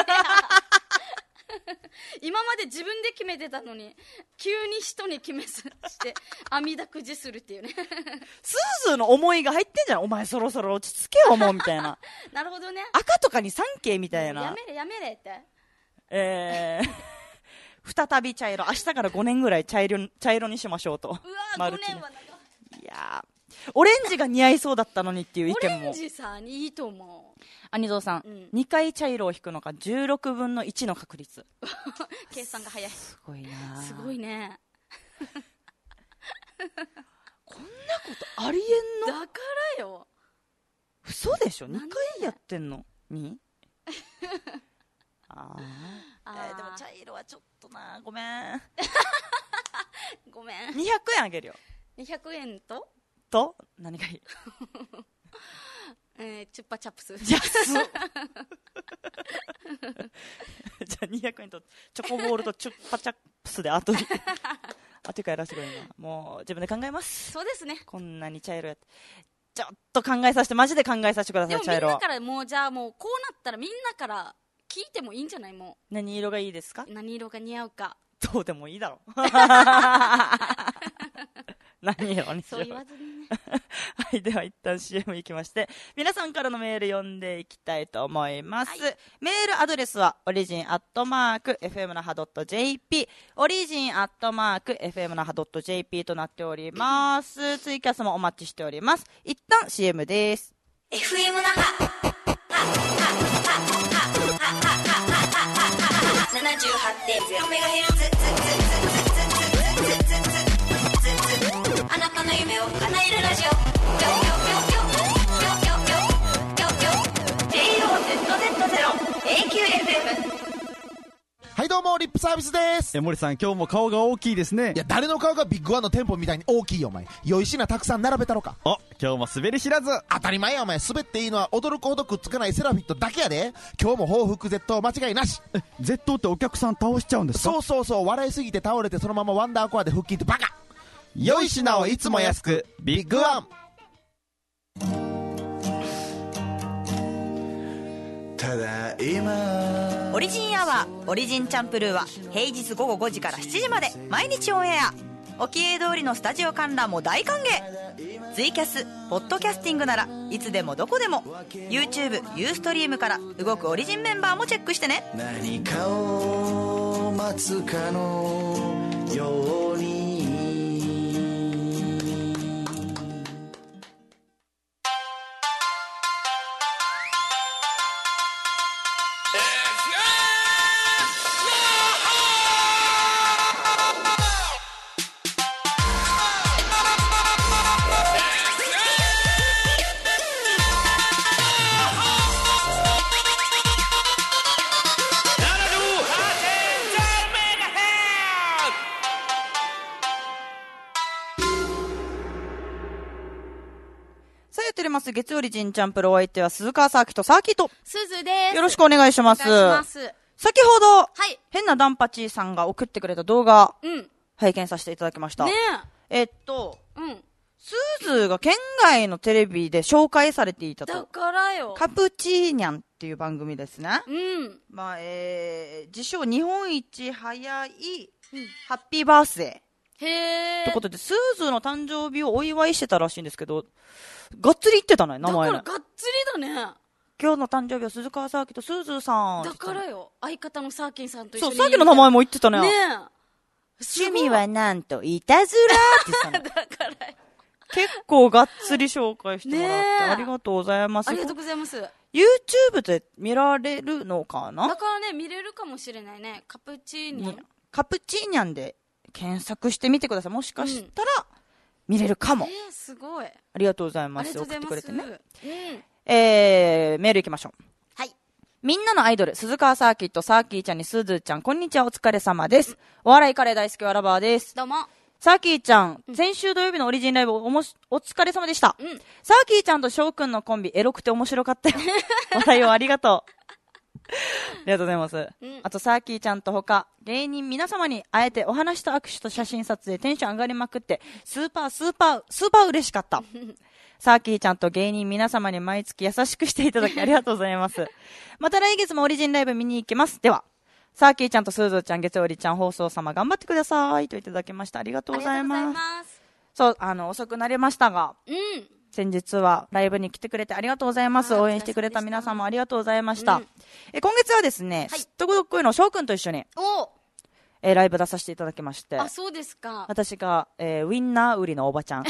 今まで自分で決めてたのに急に人に決めさして網だくじするっていうねスーズーの思いが入ってんじゃん。お前そろそろ落ち着けよもうみたいななるほどね。 赤とかにさんけいみたいな。 やめれやめれって。 えー再び茶色。明日からごねんぐらい茶色、茶色にしましょうと。うわー、ごねんは長い。いやオレンジが似合いそうだったのにっていう意見も。 オレンジさいいと思う。 アニゾーさん、うん、にかい茶色を引くのかじゅうろくぶんのいちの確率計算が早い。 すごいな、 すごいねこんなことありえんの。 だからよ。 嘘でしょ。にかいやってんのにああ、えー、でも茶色はちょっとな、ごめんごめん。 にひゃくえんあげるよ。 にひゃくえんとと何がいいえー、チュッパチャップス。 安っじゃあにひゃくえんとチョコボールとチュッパチャップスで後に後からやらせてくれるな。もう自分で考えます。 そうですね。 こんなに茶色やってちょっと考えさせて、マジで考えさせてください。茶色はでもみんなからもう、じゃあもうこうなったらみんなから聞いてもいいんじゃない。もう何色がいいですか。 何色が似合うか。 どうでもいいだろ何色にしよう。 そう言わずにねはい、では一旦 シーエム 行きまして、皆さんからのメール読んでいきたいと思います、はい、メールアドレスはオリジンアットマーク エフエム 那覇 .jp オリジンアットマーク エフエム 那覇 .jp となっております。ツイキャスもお待ちしております。一旦 シーエム です。 エフエム 那覇 ななじゅうはちてんゼロメガヘルツ あなたの夢を叶えるラジオ ジェイオーゼットゼットゼロ エーキューエフエム。 はい、 どうもリップサービスです。 え、森さん今日も顔が大きいですね。 いや、誰の顔がビッグワンの店舗みたいに大きいよお前。良い品たくさん並べたろか。 お、今日も滑り知らず。 当たり前やお前。滑っていいのは驚くほどくっつかないセラフィットだけやで。今日も報復絶倒間違いなし。 え、絶倒ってお客さん倒しちゃうんですか？ そうそうそう、笑いすぎて倒れてそのままワンダーコアで腹筋ってバカ。 良い品をいつも安く、ビッグワン。 ただ今オリジンアワーオリジンチャンプルーは平日午後ごじからしちじまで毎日オンエア。おきえ通りのスタジオ観覧も大歓迎。ツイキャスポッドキャスティングならいつでもどこでも YouTube、ユーストリームから動くオリジンメンバーもチェックしてね。 何かを待つかのように月曜日ジンチャンプル、お相手は鈴川サーキとサーキとすずです。 よろしくお願いします。 お願いします。 先ほど、 はい、 変なダンパチさんが送ってくれた動画、 うん、 拝見させていただきました。 ねえ。えっと、 うん、 スーズーが県外のテレビで紹介されていたと。 だからよ。 カプチーニャンっていう番組ですね。 うん。 まあ、えー、自称日本一早い、うん、ハッピーバースデー。 へー。 ってことで、スーズーの誕生日をお祝いしてたらしいんですけど、がっつり言ってたね、名前ね。 だからがっつりだね。 今日の誕生日は鈴川サーキとスーズーさん。 だからよ。相方のサーキンさんと一緒に。 そう、サーキの名前も言ってたね。 ねえ。 趣味はなんと、いたずらって言ってたの。 だからよ。 結構がっつり紹介してもらって、 ね、 ありがとうございます。 ありがとうございます。 YouTube で見られるのかな？ だからね、見れるかもしれないね。カプチーニャン。 カプチーニャンで検索してみてください。もしかしたら、見れるかも。 えー、すごい。 ありがとうございます。 ありがとうございます。 送ってくれてね。 うん、 えー、メール行きましょう。 はい。 みんなのアイドル、鈴川サーキット、サーキーちゃんにスズーちゃん、こんにちは、お疲れ様です。お笑いカレー大好きわらばーです。 どうも。 サーキーちゃん、うん、先週土曜日のオリジンライブおもし、お疲れ様でした。うん、サーキーちゃんと翔くんのコンビ、エロくて面白かったよ。笑いをありがとう。ありがとうございます。うん、あと、サーキーちゃんと他、芸人皆様に会えてお話と握手と写真撮影、テンション上がりまくって、スーパー、スーパー、スーパー嬉しかった。サーキーちゃんと芸人皆様に毎月優しくしていただきありがとうございます。また来月もオリジンライブ見に行きます。では、サーキーちゃんとスーズーちゃん、月曜日ちゃん放送様頑張ってくださいといただきました。ありがとうございます。ありがとうございます。そう、あの、遅くなりましたが、うん。先日はライブに来てくれてありがとうございます。応援してくれた皆さんもありがとうございました。うん、え今月はですね、はい、すっとこどっこいの翔くんと一緒に、おえライブ出させていただきまして。 あ、そうですか。 私が、えー、ウィンナー売りのおばちゃん。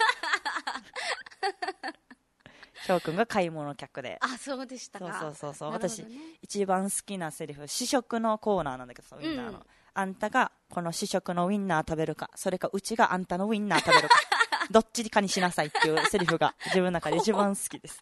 翔くんが買い物客で。 あ、そうでしたか。 そうそうそう。私、一番好きなセリフ、試食のコーナーなんだけどさ、ウィンナーの。うん、あんたがこの試食のウィンナー食べるか、それかうちがあんたのウィンナー食べるか。どっちかにしなさいっていうセリフが自分の中で一番好きです。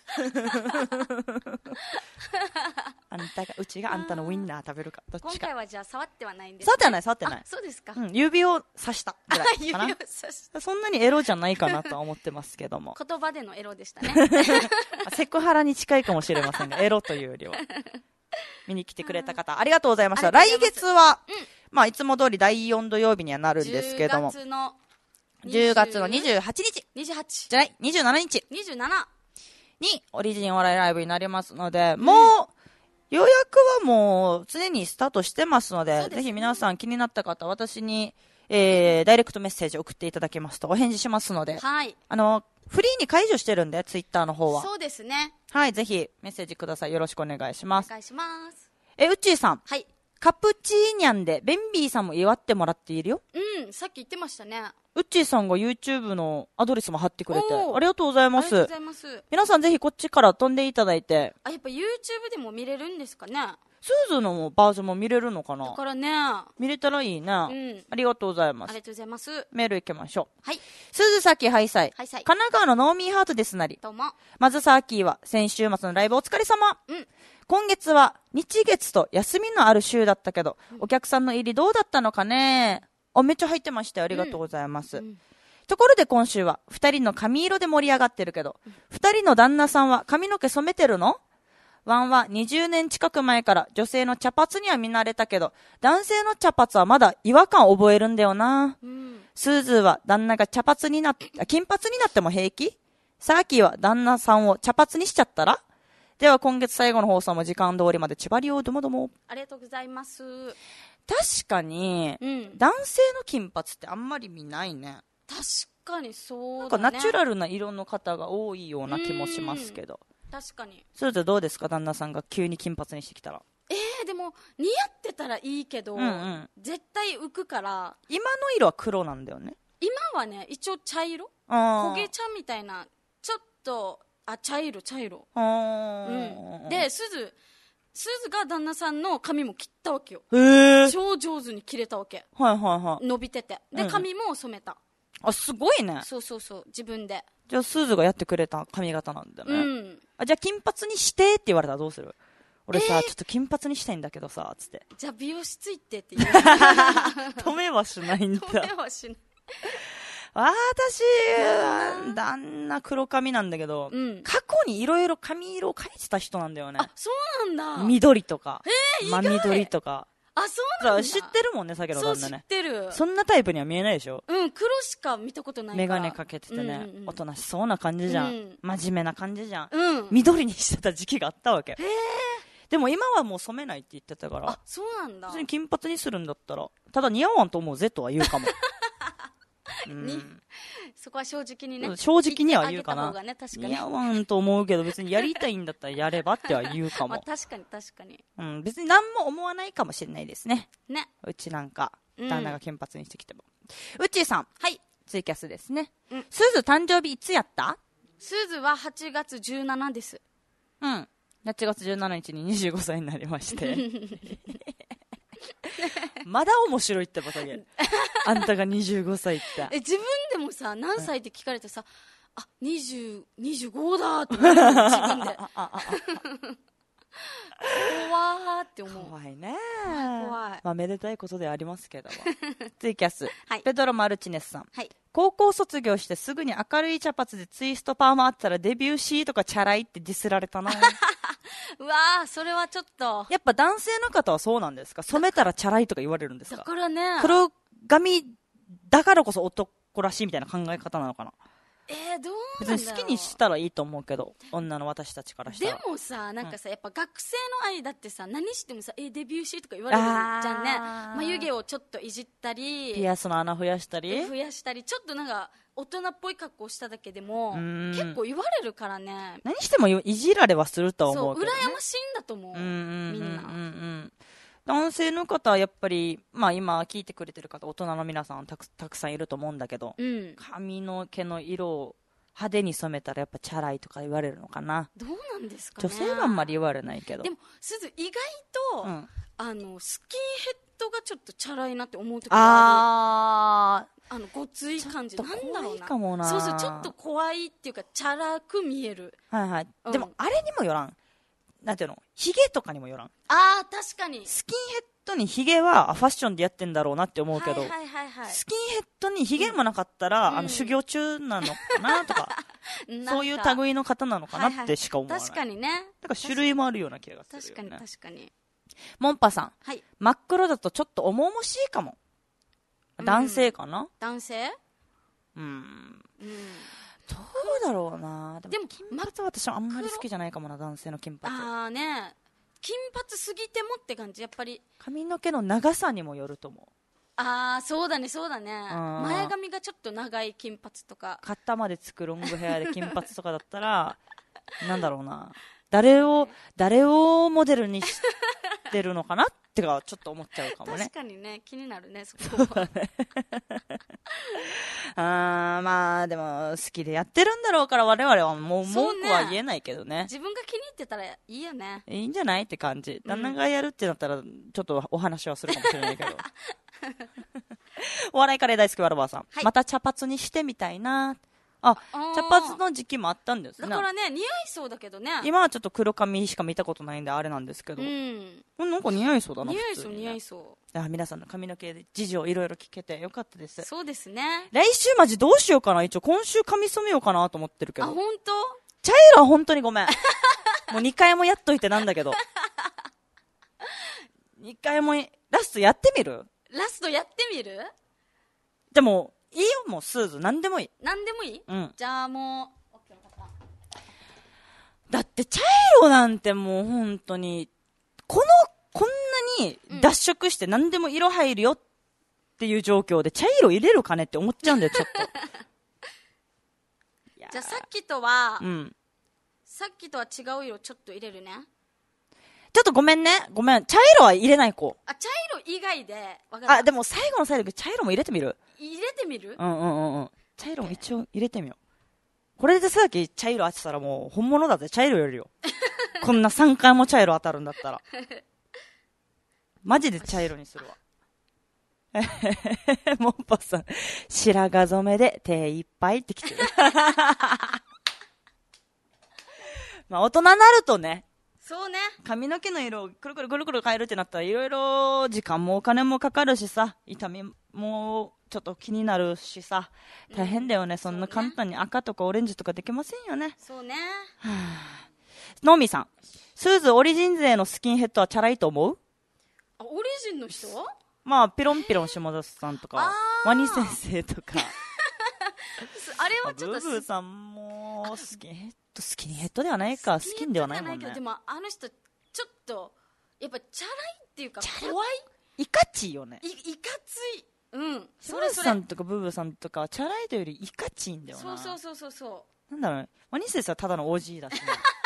あんたがうちがあんたのウィンナー食べるかどっちか。 今回はじゃあ触ってはないんです、ね、 触ってはない触ってない。 そうですか、 うん、指を刺したぐらいかな。 指を刺した。 そんなにエロじゃないかなとは思ってますけども。 言葉でのエロでしたね。 セクハラに近いかもしれませんが、エロというよりは。見に来てくれた方ありがとうございました。来月は、うん、まあいつも通りだいよん土曜日にはなるんですけども、じゅうがつのじゅうがつのにじゅうはちにちにじゅうはちじゃないにじゅうしちにちにじゅうしちにオリジンお笑いライブになりますので、うん、もう予約はもう常にスタートしてますの で, で、ね、ぜひ皆さん気になった方私に、えー、ダイレクトメッセージ送っていただけますとお返事しますので、 はい、 あのフリーに解除してるんでツイッターの方は。 そうですね。 はい、ぜひメッセージください。よろしくお願いします。 お願いします。 えうっちーさん、 はい、 カプチーニャンでベンビーさんも祝ってもらっているよ。 うん、さっき言ってましたね。 うっちーさんが YouTube のアドレスも貼ってくれてありがとうございます。 ありがとうございます。 皆さんぜひこっちから飛んでいただいて。 あ、やっぱ YouTube でも見れるんですかね。 スーズのバージョンも見れるのかな。 だからね、 見れたらいいな、うん、ありがとうございます。 ありがとうございます。 メール行きましょう。 はい。 スーズサキハイサイ、 ハイサイ、 神奈川のノーミーハートですなり。 どうも。 まずサーキーは先週末のライブお疲れ様。 うん。 今月は日月と休みのある週だったけど、お客さんの入りどうだったのかね。あ、めっちゃ入ってましたよ。ありがとうございます。うんうん、ところで今週は二人の髪色で盛り上がってるけど、二、うん、人の旦那さんは髪の毛染めてるの？ワンはにじゅうねん近く前から女性の茶髪には見慣れたけど、男性の茶髪はまだ違和感を覚えるんだよな。うん、スーズーは旦那が茶髪になって、金髪になっても平気？サーキーは旦那さんを茶髪にしちゃったら？では今月最後の放送も時間通りまで千葉りをどもども。 ありがとうございます。 確かに、うん、男性の金髪ってあんまり見ないね。 確かにそうだね。 なんかナチュラルな色の方が多いような気もしますけど。 確かに。 それとどうですか、旦那さんが急に金髪にしてきたら。 えー、でも似合ってたらいいけど、うんうん、絶対浮くから。 今の色は黒なんだよね。 今はね、一応茶色、焦げ茶みたいな、ちょっとあ茶色茶色、うん、ですずすずが旦那さんの髪も切ったわけよ。へー、超上手に切れたわけ。はいはいはい。伸びてて、で、うん、髪も染めた。 あ、すごいね。 そうそうそう、自分で。 じゃあスズがやってくれた髪型なんだよね。うん。あ、じゃあ金髪にしてって言われたらどうする？俺さ、えー、ちょっと金髪にしたいんだけどさ、つって。 じゃあ美容室行ってって言う。 止めはしないんだ。 止めはしない。 私、旦那黒髪なんだけど、うん、過去にいろいろ髪色を変えてた人なんだよね。 あ、そうなんだ。 緑とか。 えー、 真緑とか。 あ、そうなんだ。 知ってるもんね、さっきの旦那ね。 そう知ってる。 そんなタイプには見えないでしょ。 うん、黒しか見たことないから。 メガネかけててね、うんうんうん、おとなしそうな感じじゃん、うん。真面目な感じじゃん。うん。緑にしてた時期があったわけ。へー。でも今はもう染めないって言ってたから。 あ、そうなんだ。 別に金髪にするんだったら、ただ似合わんと思うぜとは言うかも。 うん、そこは正直にね、 正直には言うかな。 ね、確かに似合わんと思うけど、別にやりたいんだったらやればっては言うかも。 まあ確かに確かに、 うん、別に何も思わないかもしれないですね。 ね、 うちなんか旦那が金髪にしてきても。うっちーさん、 はい、 ツイキャスですね。うん、すず誕生日いつやった？ すずははちがつじゅうしちです。 うん、はちがつじゅうしちにちににじゅうごさいになりましてまだ面白いってばさげあんたがにじゅうごさいってえ、自分でもさ、何歳って聞かれてさ、あ、にじゅう、にじゅうごだって思う自分で怖ーって思う。 怖いね。 怖い。 まあめでたいことではありますけどもツイキャス、 はい、 ペドロ・マルチネスさん、 はい、 高校卒業してすぐに明るい茶髪でツイストパーマあったらデビューシーとかチャラいってディスられたなうわー、それはちょっと。 やっぱ男性の方はそうなんですか？染めたらチャラいとか言われるんですか？ だからね、 黒髪だからこそ男らしいみたいな考え方なのかな。 えー、どうなんだろう。 別に好きにしたらいいと思うけど、女の私たちからしたら。 でもさ、なんかさ、やっぱ学生の間ってさ、何してもさ、えー、デビューシーとか言われるじゃんね。眉毛をちょっといじったり、 ピアスの穴増やしたり増やしたり、ちょっとなんか大人っぽい格好しただけでも結構言われるからね。 何してもいじられはするとは思うけど、ね、 そう、羨ましいんだと思う、うんうんうんうん、みんな。うんうん、 男性の方はやっぱり、まあ、今聞いてくれてる方、大人の皆さんたく、たくさんいると思うんだけど、うん、髪の毛の色を派手に染めたらやっぱチャラいとか言われるのかな。 どうなんですかね。 女性はあんまり言われないけど。 でもすず意外と、うん、あのスキンヘッドがちょっとチャラいなって思う時がある。あのごつい感じ、なんだろうな。 かもな。 そうそう、ちょっと怖いっていうかチャラく見える。 はいはい、うん、でもあれにもよらん。なんていうの、ヒゲとかにもよらん。 あー、確かに。 スキンヘッドにヒゲはファッションでやってんだろうなって思うけど、 はいはいはいはい、 スキンヘッドにヒゲもなかったら、うん、あの修行中なのかなとかそういう類の方なのかなってしか思わない、はいはい、 確かにね。 だから種類もあるような気がするよね。 確かに確かに。 モンパさん、 はい、 真っ黒だとちょっと重々しいかも。男性かな、うん、 男性、 うん、うん、どうだろうな。でも金髪は私はあんまり好きじゃないかもな、男性の金髪。 ああね、金髪すぎてもって感じ。やっぱり髪の毛の長さにもよると思う。 ああ、そうだねそうだね。前髪がちょっと長い金髪とか、 肩までつくロングヘアで金髪とかだったらなんだろうな、誰を誰をモデルにしてるのかなってかちょっと思っちゃうかもね。 確かにね、気になるね、そこは。ねあー、まあでも好きでやってるんだろうから我々はもう文句は言えないけど ね, ね自分が気に入ってたらいいよね。 いいんじゃないって感じ。旦那がやるってなったらちょっとお話はするかもしれないけどお笑いカレー大好きわらばあさん、はい、また茶髪にしてみたいな。 あ、茶髪の時期もあったんですね。 だからね、似合いそうだけどね。 今はちょっと黒髪しか見たことないんであれなんですけど。うん。なんか似合いそうだな。 似合いそう、似合いそう。 あ、皆さんの髪の毛で事情いろいろ聞けてよかったです。 そうですね。 来週マジどうしようかな。一応今週髪染めようかなと思ってるけど。 あ、ほんと？ 茶色は本当にごめん。もうにかいもやっといてなんだけど。にかいもラストやってみる？ ラストやってみる？ でも、いいよ、もうスーズ。なんでもいい。 なんでもいい？ うん。 じゃあもう、OK、分かった。 だって茶色なんてもう本当に、この、こんなに脱色して何でも色入るよっていう状況で茶色入れるかねって思っちゃうんだよ、ちょっと。 じゃあさっきとは、 うん。 さっきとは違う色ちょっと入れるね。 ちょっとごめんね。ごめん。茶色は入れない子。 あ、茶色以外で、 わかった。あ、でも最後の最後で茶色も入れてみる？ 入れてみる？ うんうんうんうん。茶色も一応入れてみよう。これでさっき茶色当てたらもう本物だぜ。茶色よりよ。こんなさんかいも茶色当たるんだったら。マジで茶色にするわ。もっぱさん、白髪染めで手いっぱいってきてる。まあ大人になるとね、 そうね。 髪の毛の色をくるくるくるくる変えるってなったらいろいろ時間もお金もかかるしさ、痛みもちょっと気になるしさ、大変だよね。うん、そんな簡単に赤とかオレンジとかできませんよね。 そうね。 はあ、のみさん、スーズオリジン勢のスキンヘッドはチャラいと思う？ あ、オリジンの人？ まあピロンピロン下田さんとかワニ先生とかあれはちょっとブーブーさんもスキンヘッドスキンヘッドではないか。スキンではないもんね。 でもあの人ちょっとやっぱチャラいっていうか怖い、 いかちいよね。 い, いかつい。うん。 それそれさんとかブーブーさんとかはチャラいというよりいかちいんだよな。 そうそうそうそうなんだろうね、ワニ先生はただの オージー だしね。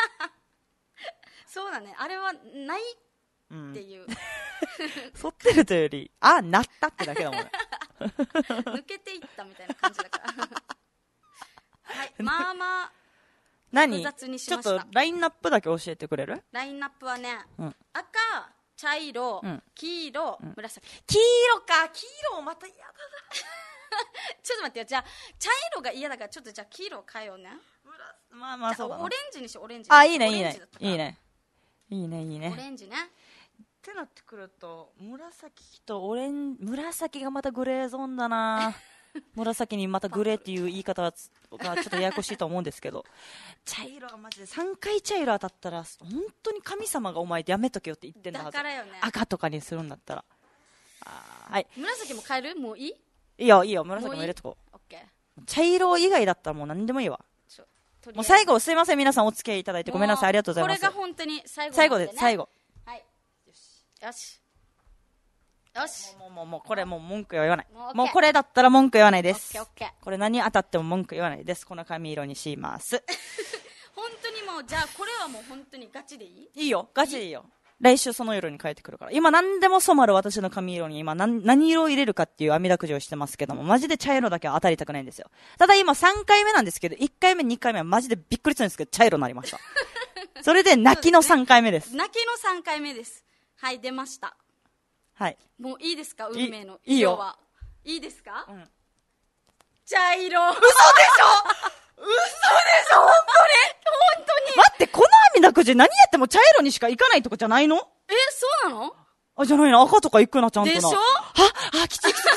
そうだね。あれはないっていう、うん、 反ってるというよりあなったってだけだもんね。 抜けていったみたいな感じだから。はい、まあまあ何複雑にしました。 ちょっとラインナップだけ教えてくれる？ ラインナップはね、 うん、 赤、茶色、 うん、 黄色、 うん、 紫。 黄色か。黄色また嫌だな。 ちょっと待ってよ。じゃあ茶色が嫌だからちょっとじゃあ黄色変えようね。 まあまあそうだな。 オレンジにしよう。オレンジ。 あ、いいねいいねいいねいいねいいね。 オレンジね。 ってなってくると紫とオレン紫がまたグレーゾーンだな。紫にまたグレーっていう言い方がちょっとややこしいと思うんですけど、茶色がマジでさんかい茶色当たったら本当に神様がお前やめとけよって言ってんだはず。 だからよね。 赤とかにするんだったら。あ、はい。 紫も変える？もういい？ いいよいいよ、紫も入れとこう。 オッケー。茶色以外だったらもう何でもいいわ。もう最後すいません、皆さんお付き合いいただいてごめんなさい。ありがとうございます。 これが本当に最後、ね、 最後です。最後。 はい。よしよしよし。 もうもうもうこれもう文句は言わない。 もう、 もうこれだったら文句言わないです。 オッケーオッケー。 これ何当たっても文句言わないです。この髪色にします。 本当にもうじゃあこれはもう本当にガチでいい？ いいよ、ガチでいいよ。来週その色に変えてくるから。今何でも染まる私の髪色に今 何, 何色を入れるかっていう網だくじをしてますけども、マジで茶色だけは当たりたくないんですよ。ただ今さんかいめなんですけど、いっかいめにかいめはマジでびっくりするんですけど茶色になりました。それで泣きのさんかいめです。 泣きのさんかいめです。はい、出ました。 はい。 もういいですか？運命の色は。 いいよ。いいですか？ うん。 茶色。 嘘でしょ？嘘でしょ？本当に？本当に？待って、この網だくじ何やっても茶色にしか行かないとかじゃないの？ え、そうなの？ あ、じゃないな。赤とか行くな、ちゃんとな。 でしょ？ あ、あ、きついきついきつい。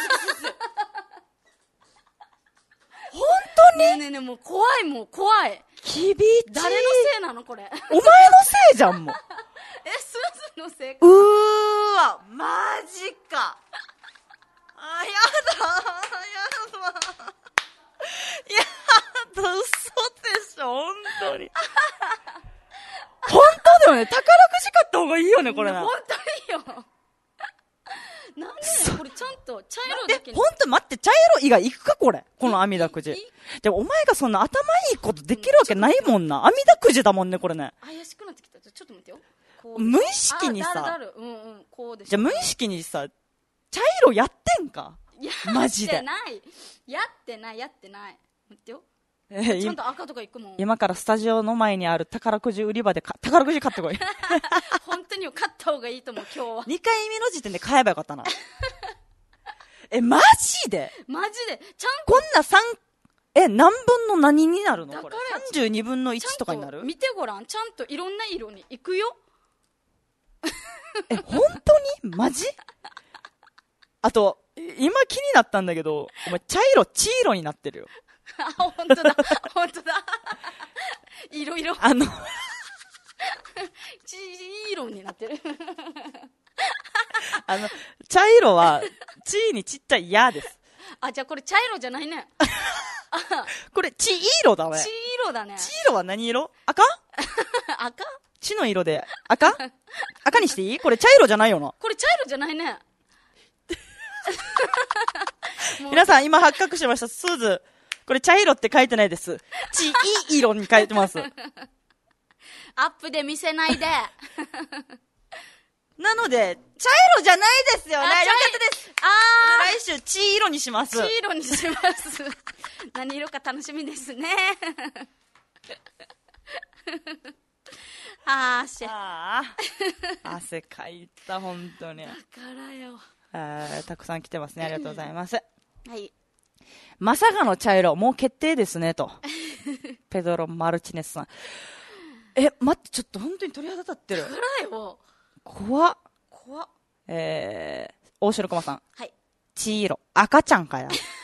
本当に？ ねえねえねえ、もう怖い、もう怖い。 厳しい。 誰のせいなのこれ？ お前のせいじゃん、もう。 え、スーズのせいか？ うーわ、マジか。あ、やだ、やだ。やだ、嘘でしょ、本当に。本当だよね。宝くじ買った方がいいよね、これな。 本当によ。なんでこれちゃんと茶色だけに。 本当待って、茶色以外行くか、これ。この網だくじ。でもお前がそんな頭いいことできるわけないもんな。網だくじだもんね、これね。 怪しくなってきた。ちょっと待ってよ。 無意識にさ。 あ、だるだる。うんうん、こうでしょ。 じゃあ無意識にさ、茶色やってんか？マジで。 やってない。やってない、やってない。待ってよ。 えー、 ちゃんと赤とか行くもん。 今からスタジオの前にある宝くじ売り場でか宝くじ買ってこい。 本当に買った方がいいと思う、今日は。 にかいめの時点で買えばよかったな。え、マジで？ マジでちゃんこんなさん、 え、何分の何になるのだからこれ。さんじゅうにぶんのいちとかになる？ 見てごらん。ちゃんといろんな色に行くよ。 え、本当にマジ？あと、今気になったんだけど、お前茶色、黄色になってるよ。 あ、本当だ。本当だ。色々。 あの、 黄色になってる。 あの、茶色は、地にちっちゃい矢です。 あ、じゃあこれ茶色じゃないね。 これ、血色だね。 血色だね。 血色は何色？赤？ 赤？ 血の色で、赤？赤にしていい？これ茶色じゃないよな。 これ茶色じゃないね。 皆さん、今発覚しました。スーズ。これ茶色って書いてないです。血色に書いてます。 アップで見せないで。 なので、茶色じゃないですよね。よかったです。 あ来週、血色にします。 血色にします。何色か楽しみですね。あー、汗。 ああ。汗かいた、本当に。 だからよ。 あたくさん来てますね。ありがとうございます。 はい。 まさかの茶色、もう決定ですね、と。ペドロ・マルチネスさん。え、待って、ちょっと本当に鳥肌立ってる。 だからよ。 怖っ。 怖っ。 えー、大城駒さん。 はい。 茶色。赤ちゃんかや。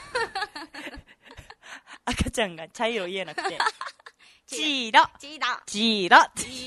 赤ちゃんが茶色言えなくて。茶色。 茶色。 茶色。 茶色。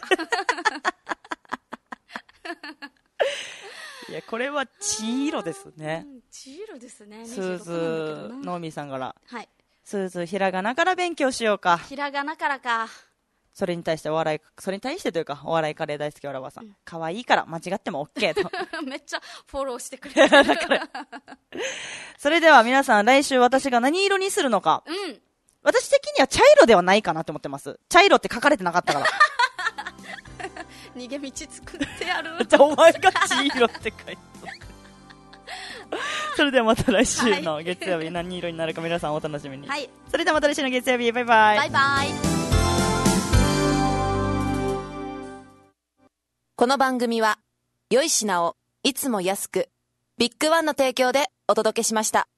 いや、これは茶色ですね。 茶色ですね。 スーズのみさんから。 はい。 スーズひらがなから勉強しようか。 ひらがなからか。 それに対してお笑い、それに対してというか、お笑いカレー大好きオラバさん。可、う、愛、ん、いいから間違っても OK と。 めっちゃフォローしてくれる。だから。 それでは皆さん、来週私が何色にするのか。 うん。 私的には茶色ではないかなと思ってます。茶色って書かれてなかったから。 逃げ道作ってやる。 じゃあお前が茶色って書いてそれではまた来週の月曜日何色になるか皆さんお楽しみに。はい。それではまた来週の月曜日、バイバイ。 バイバイ。 この番組は良い品をいつも安くビッグワンの提供でお届けしました。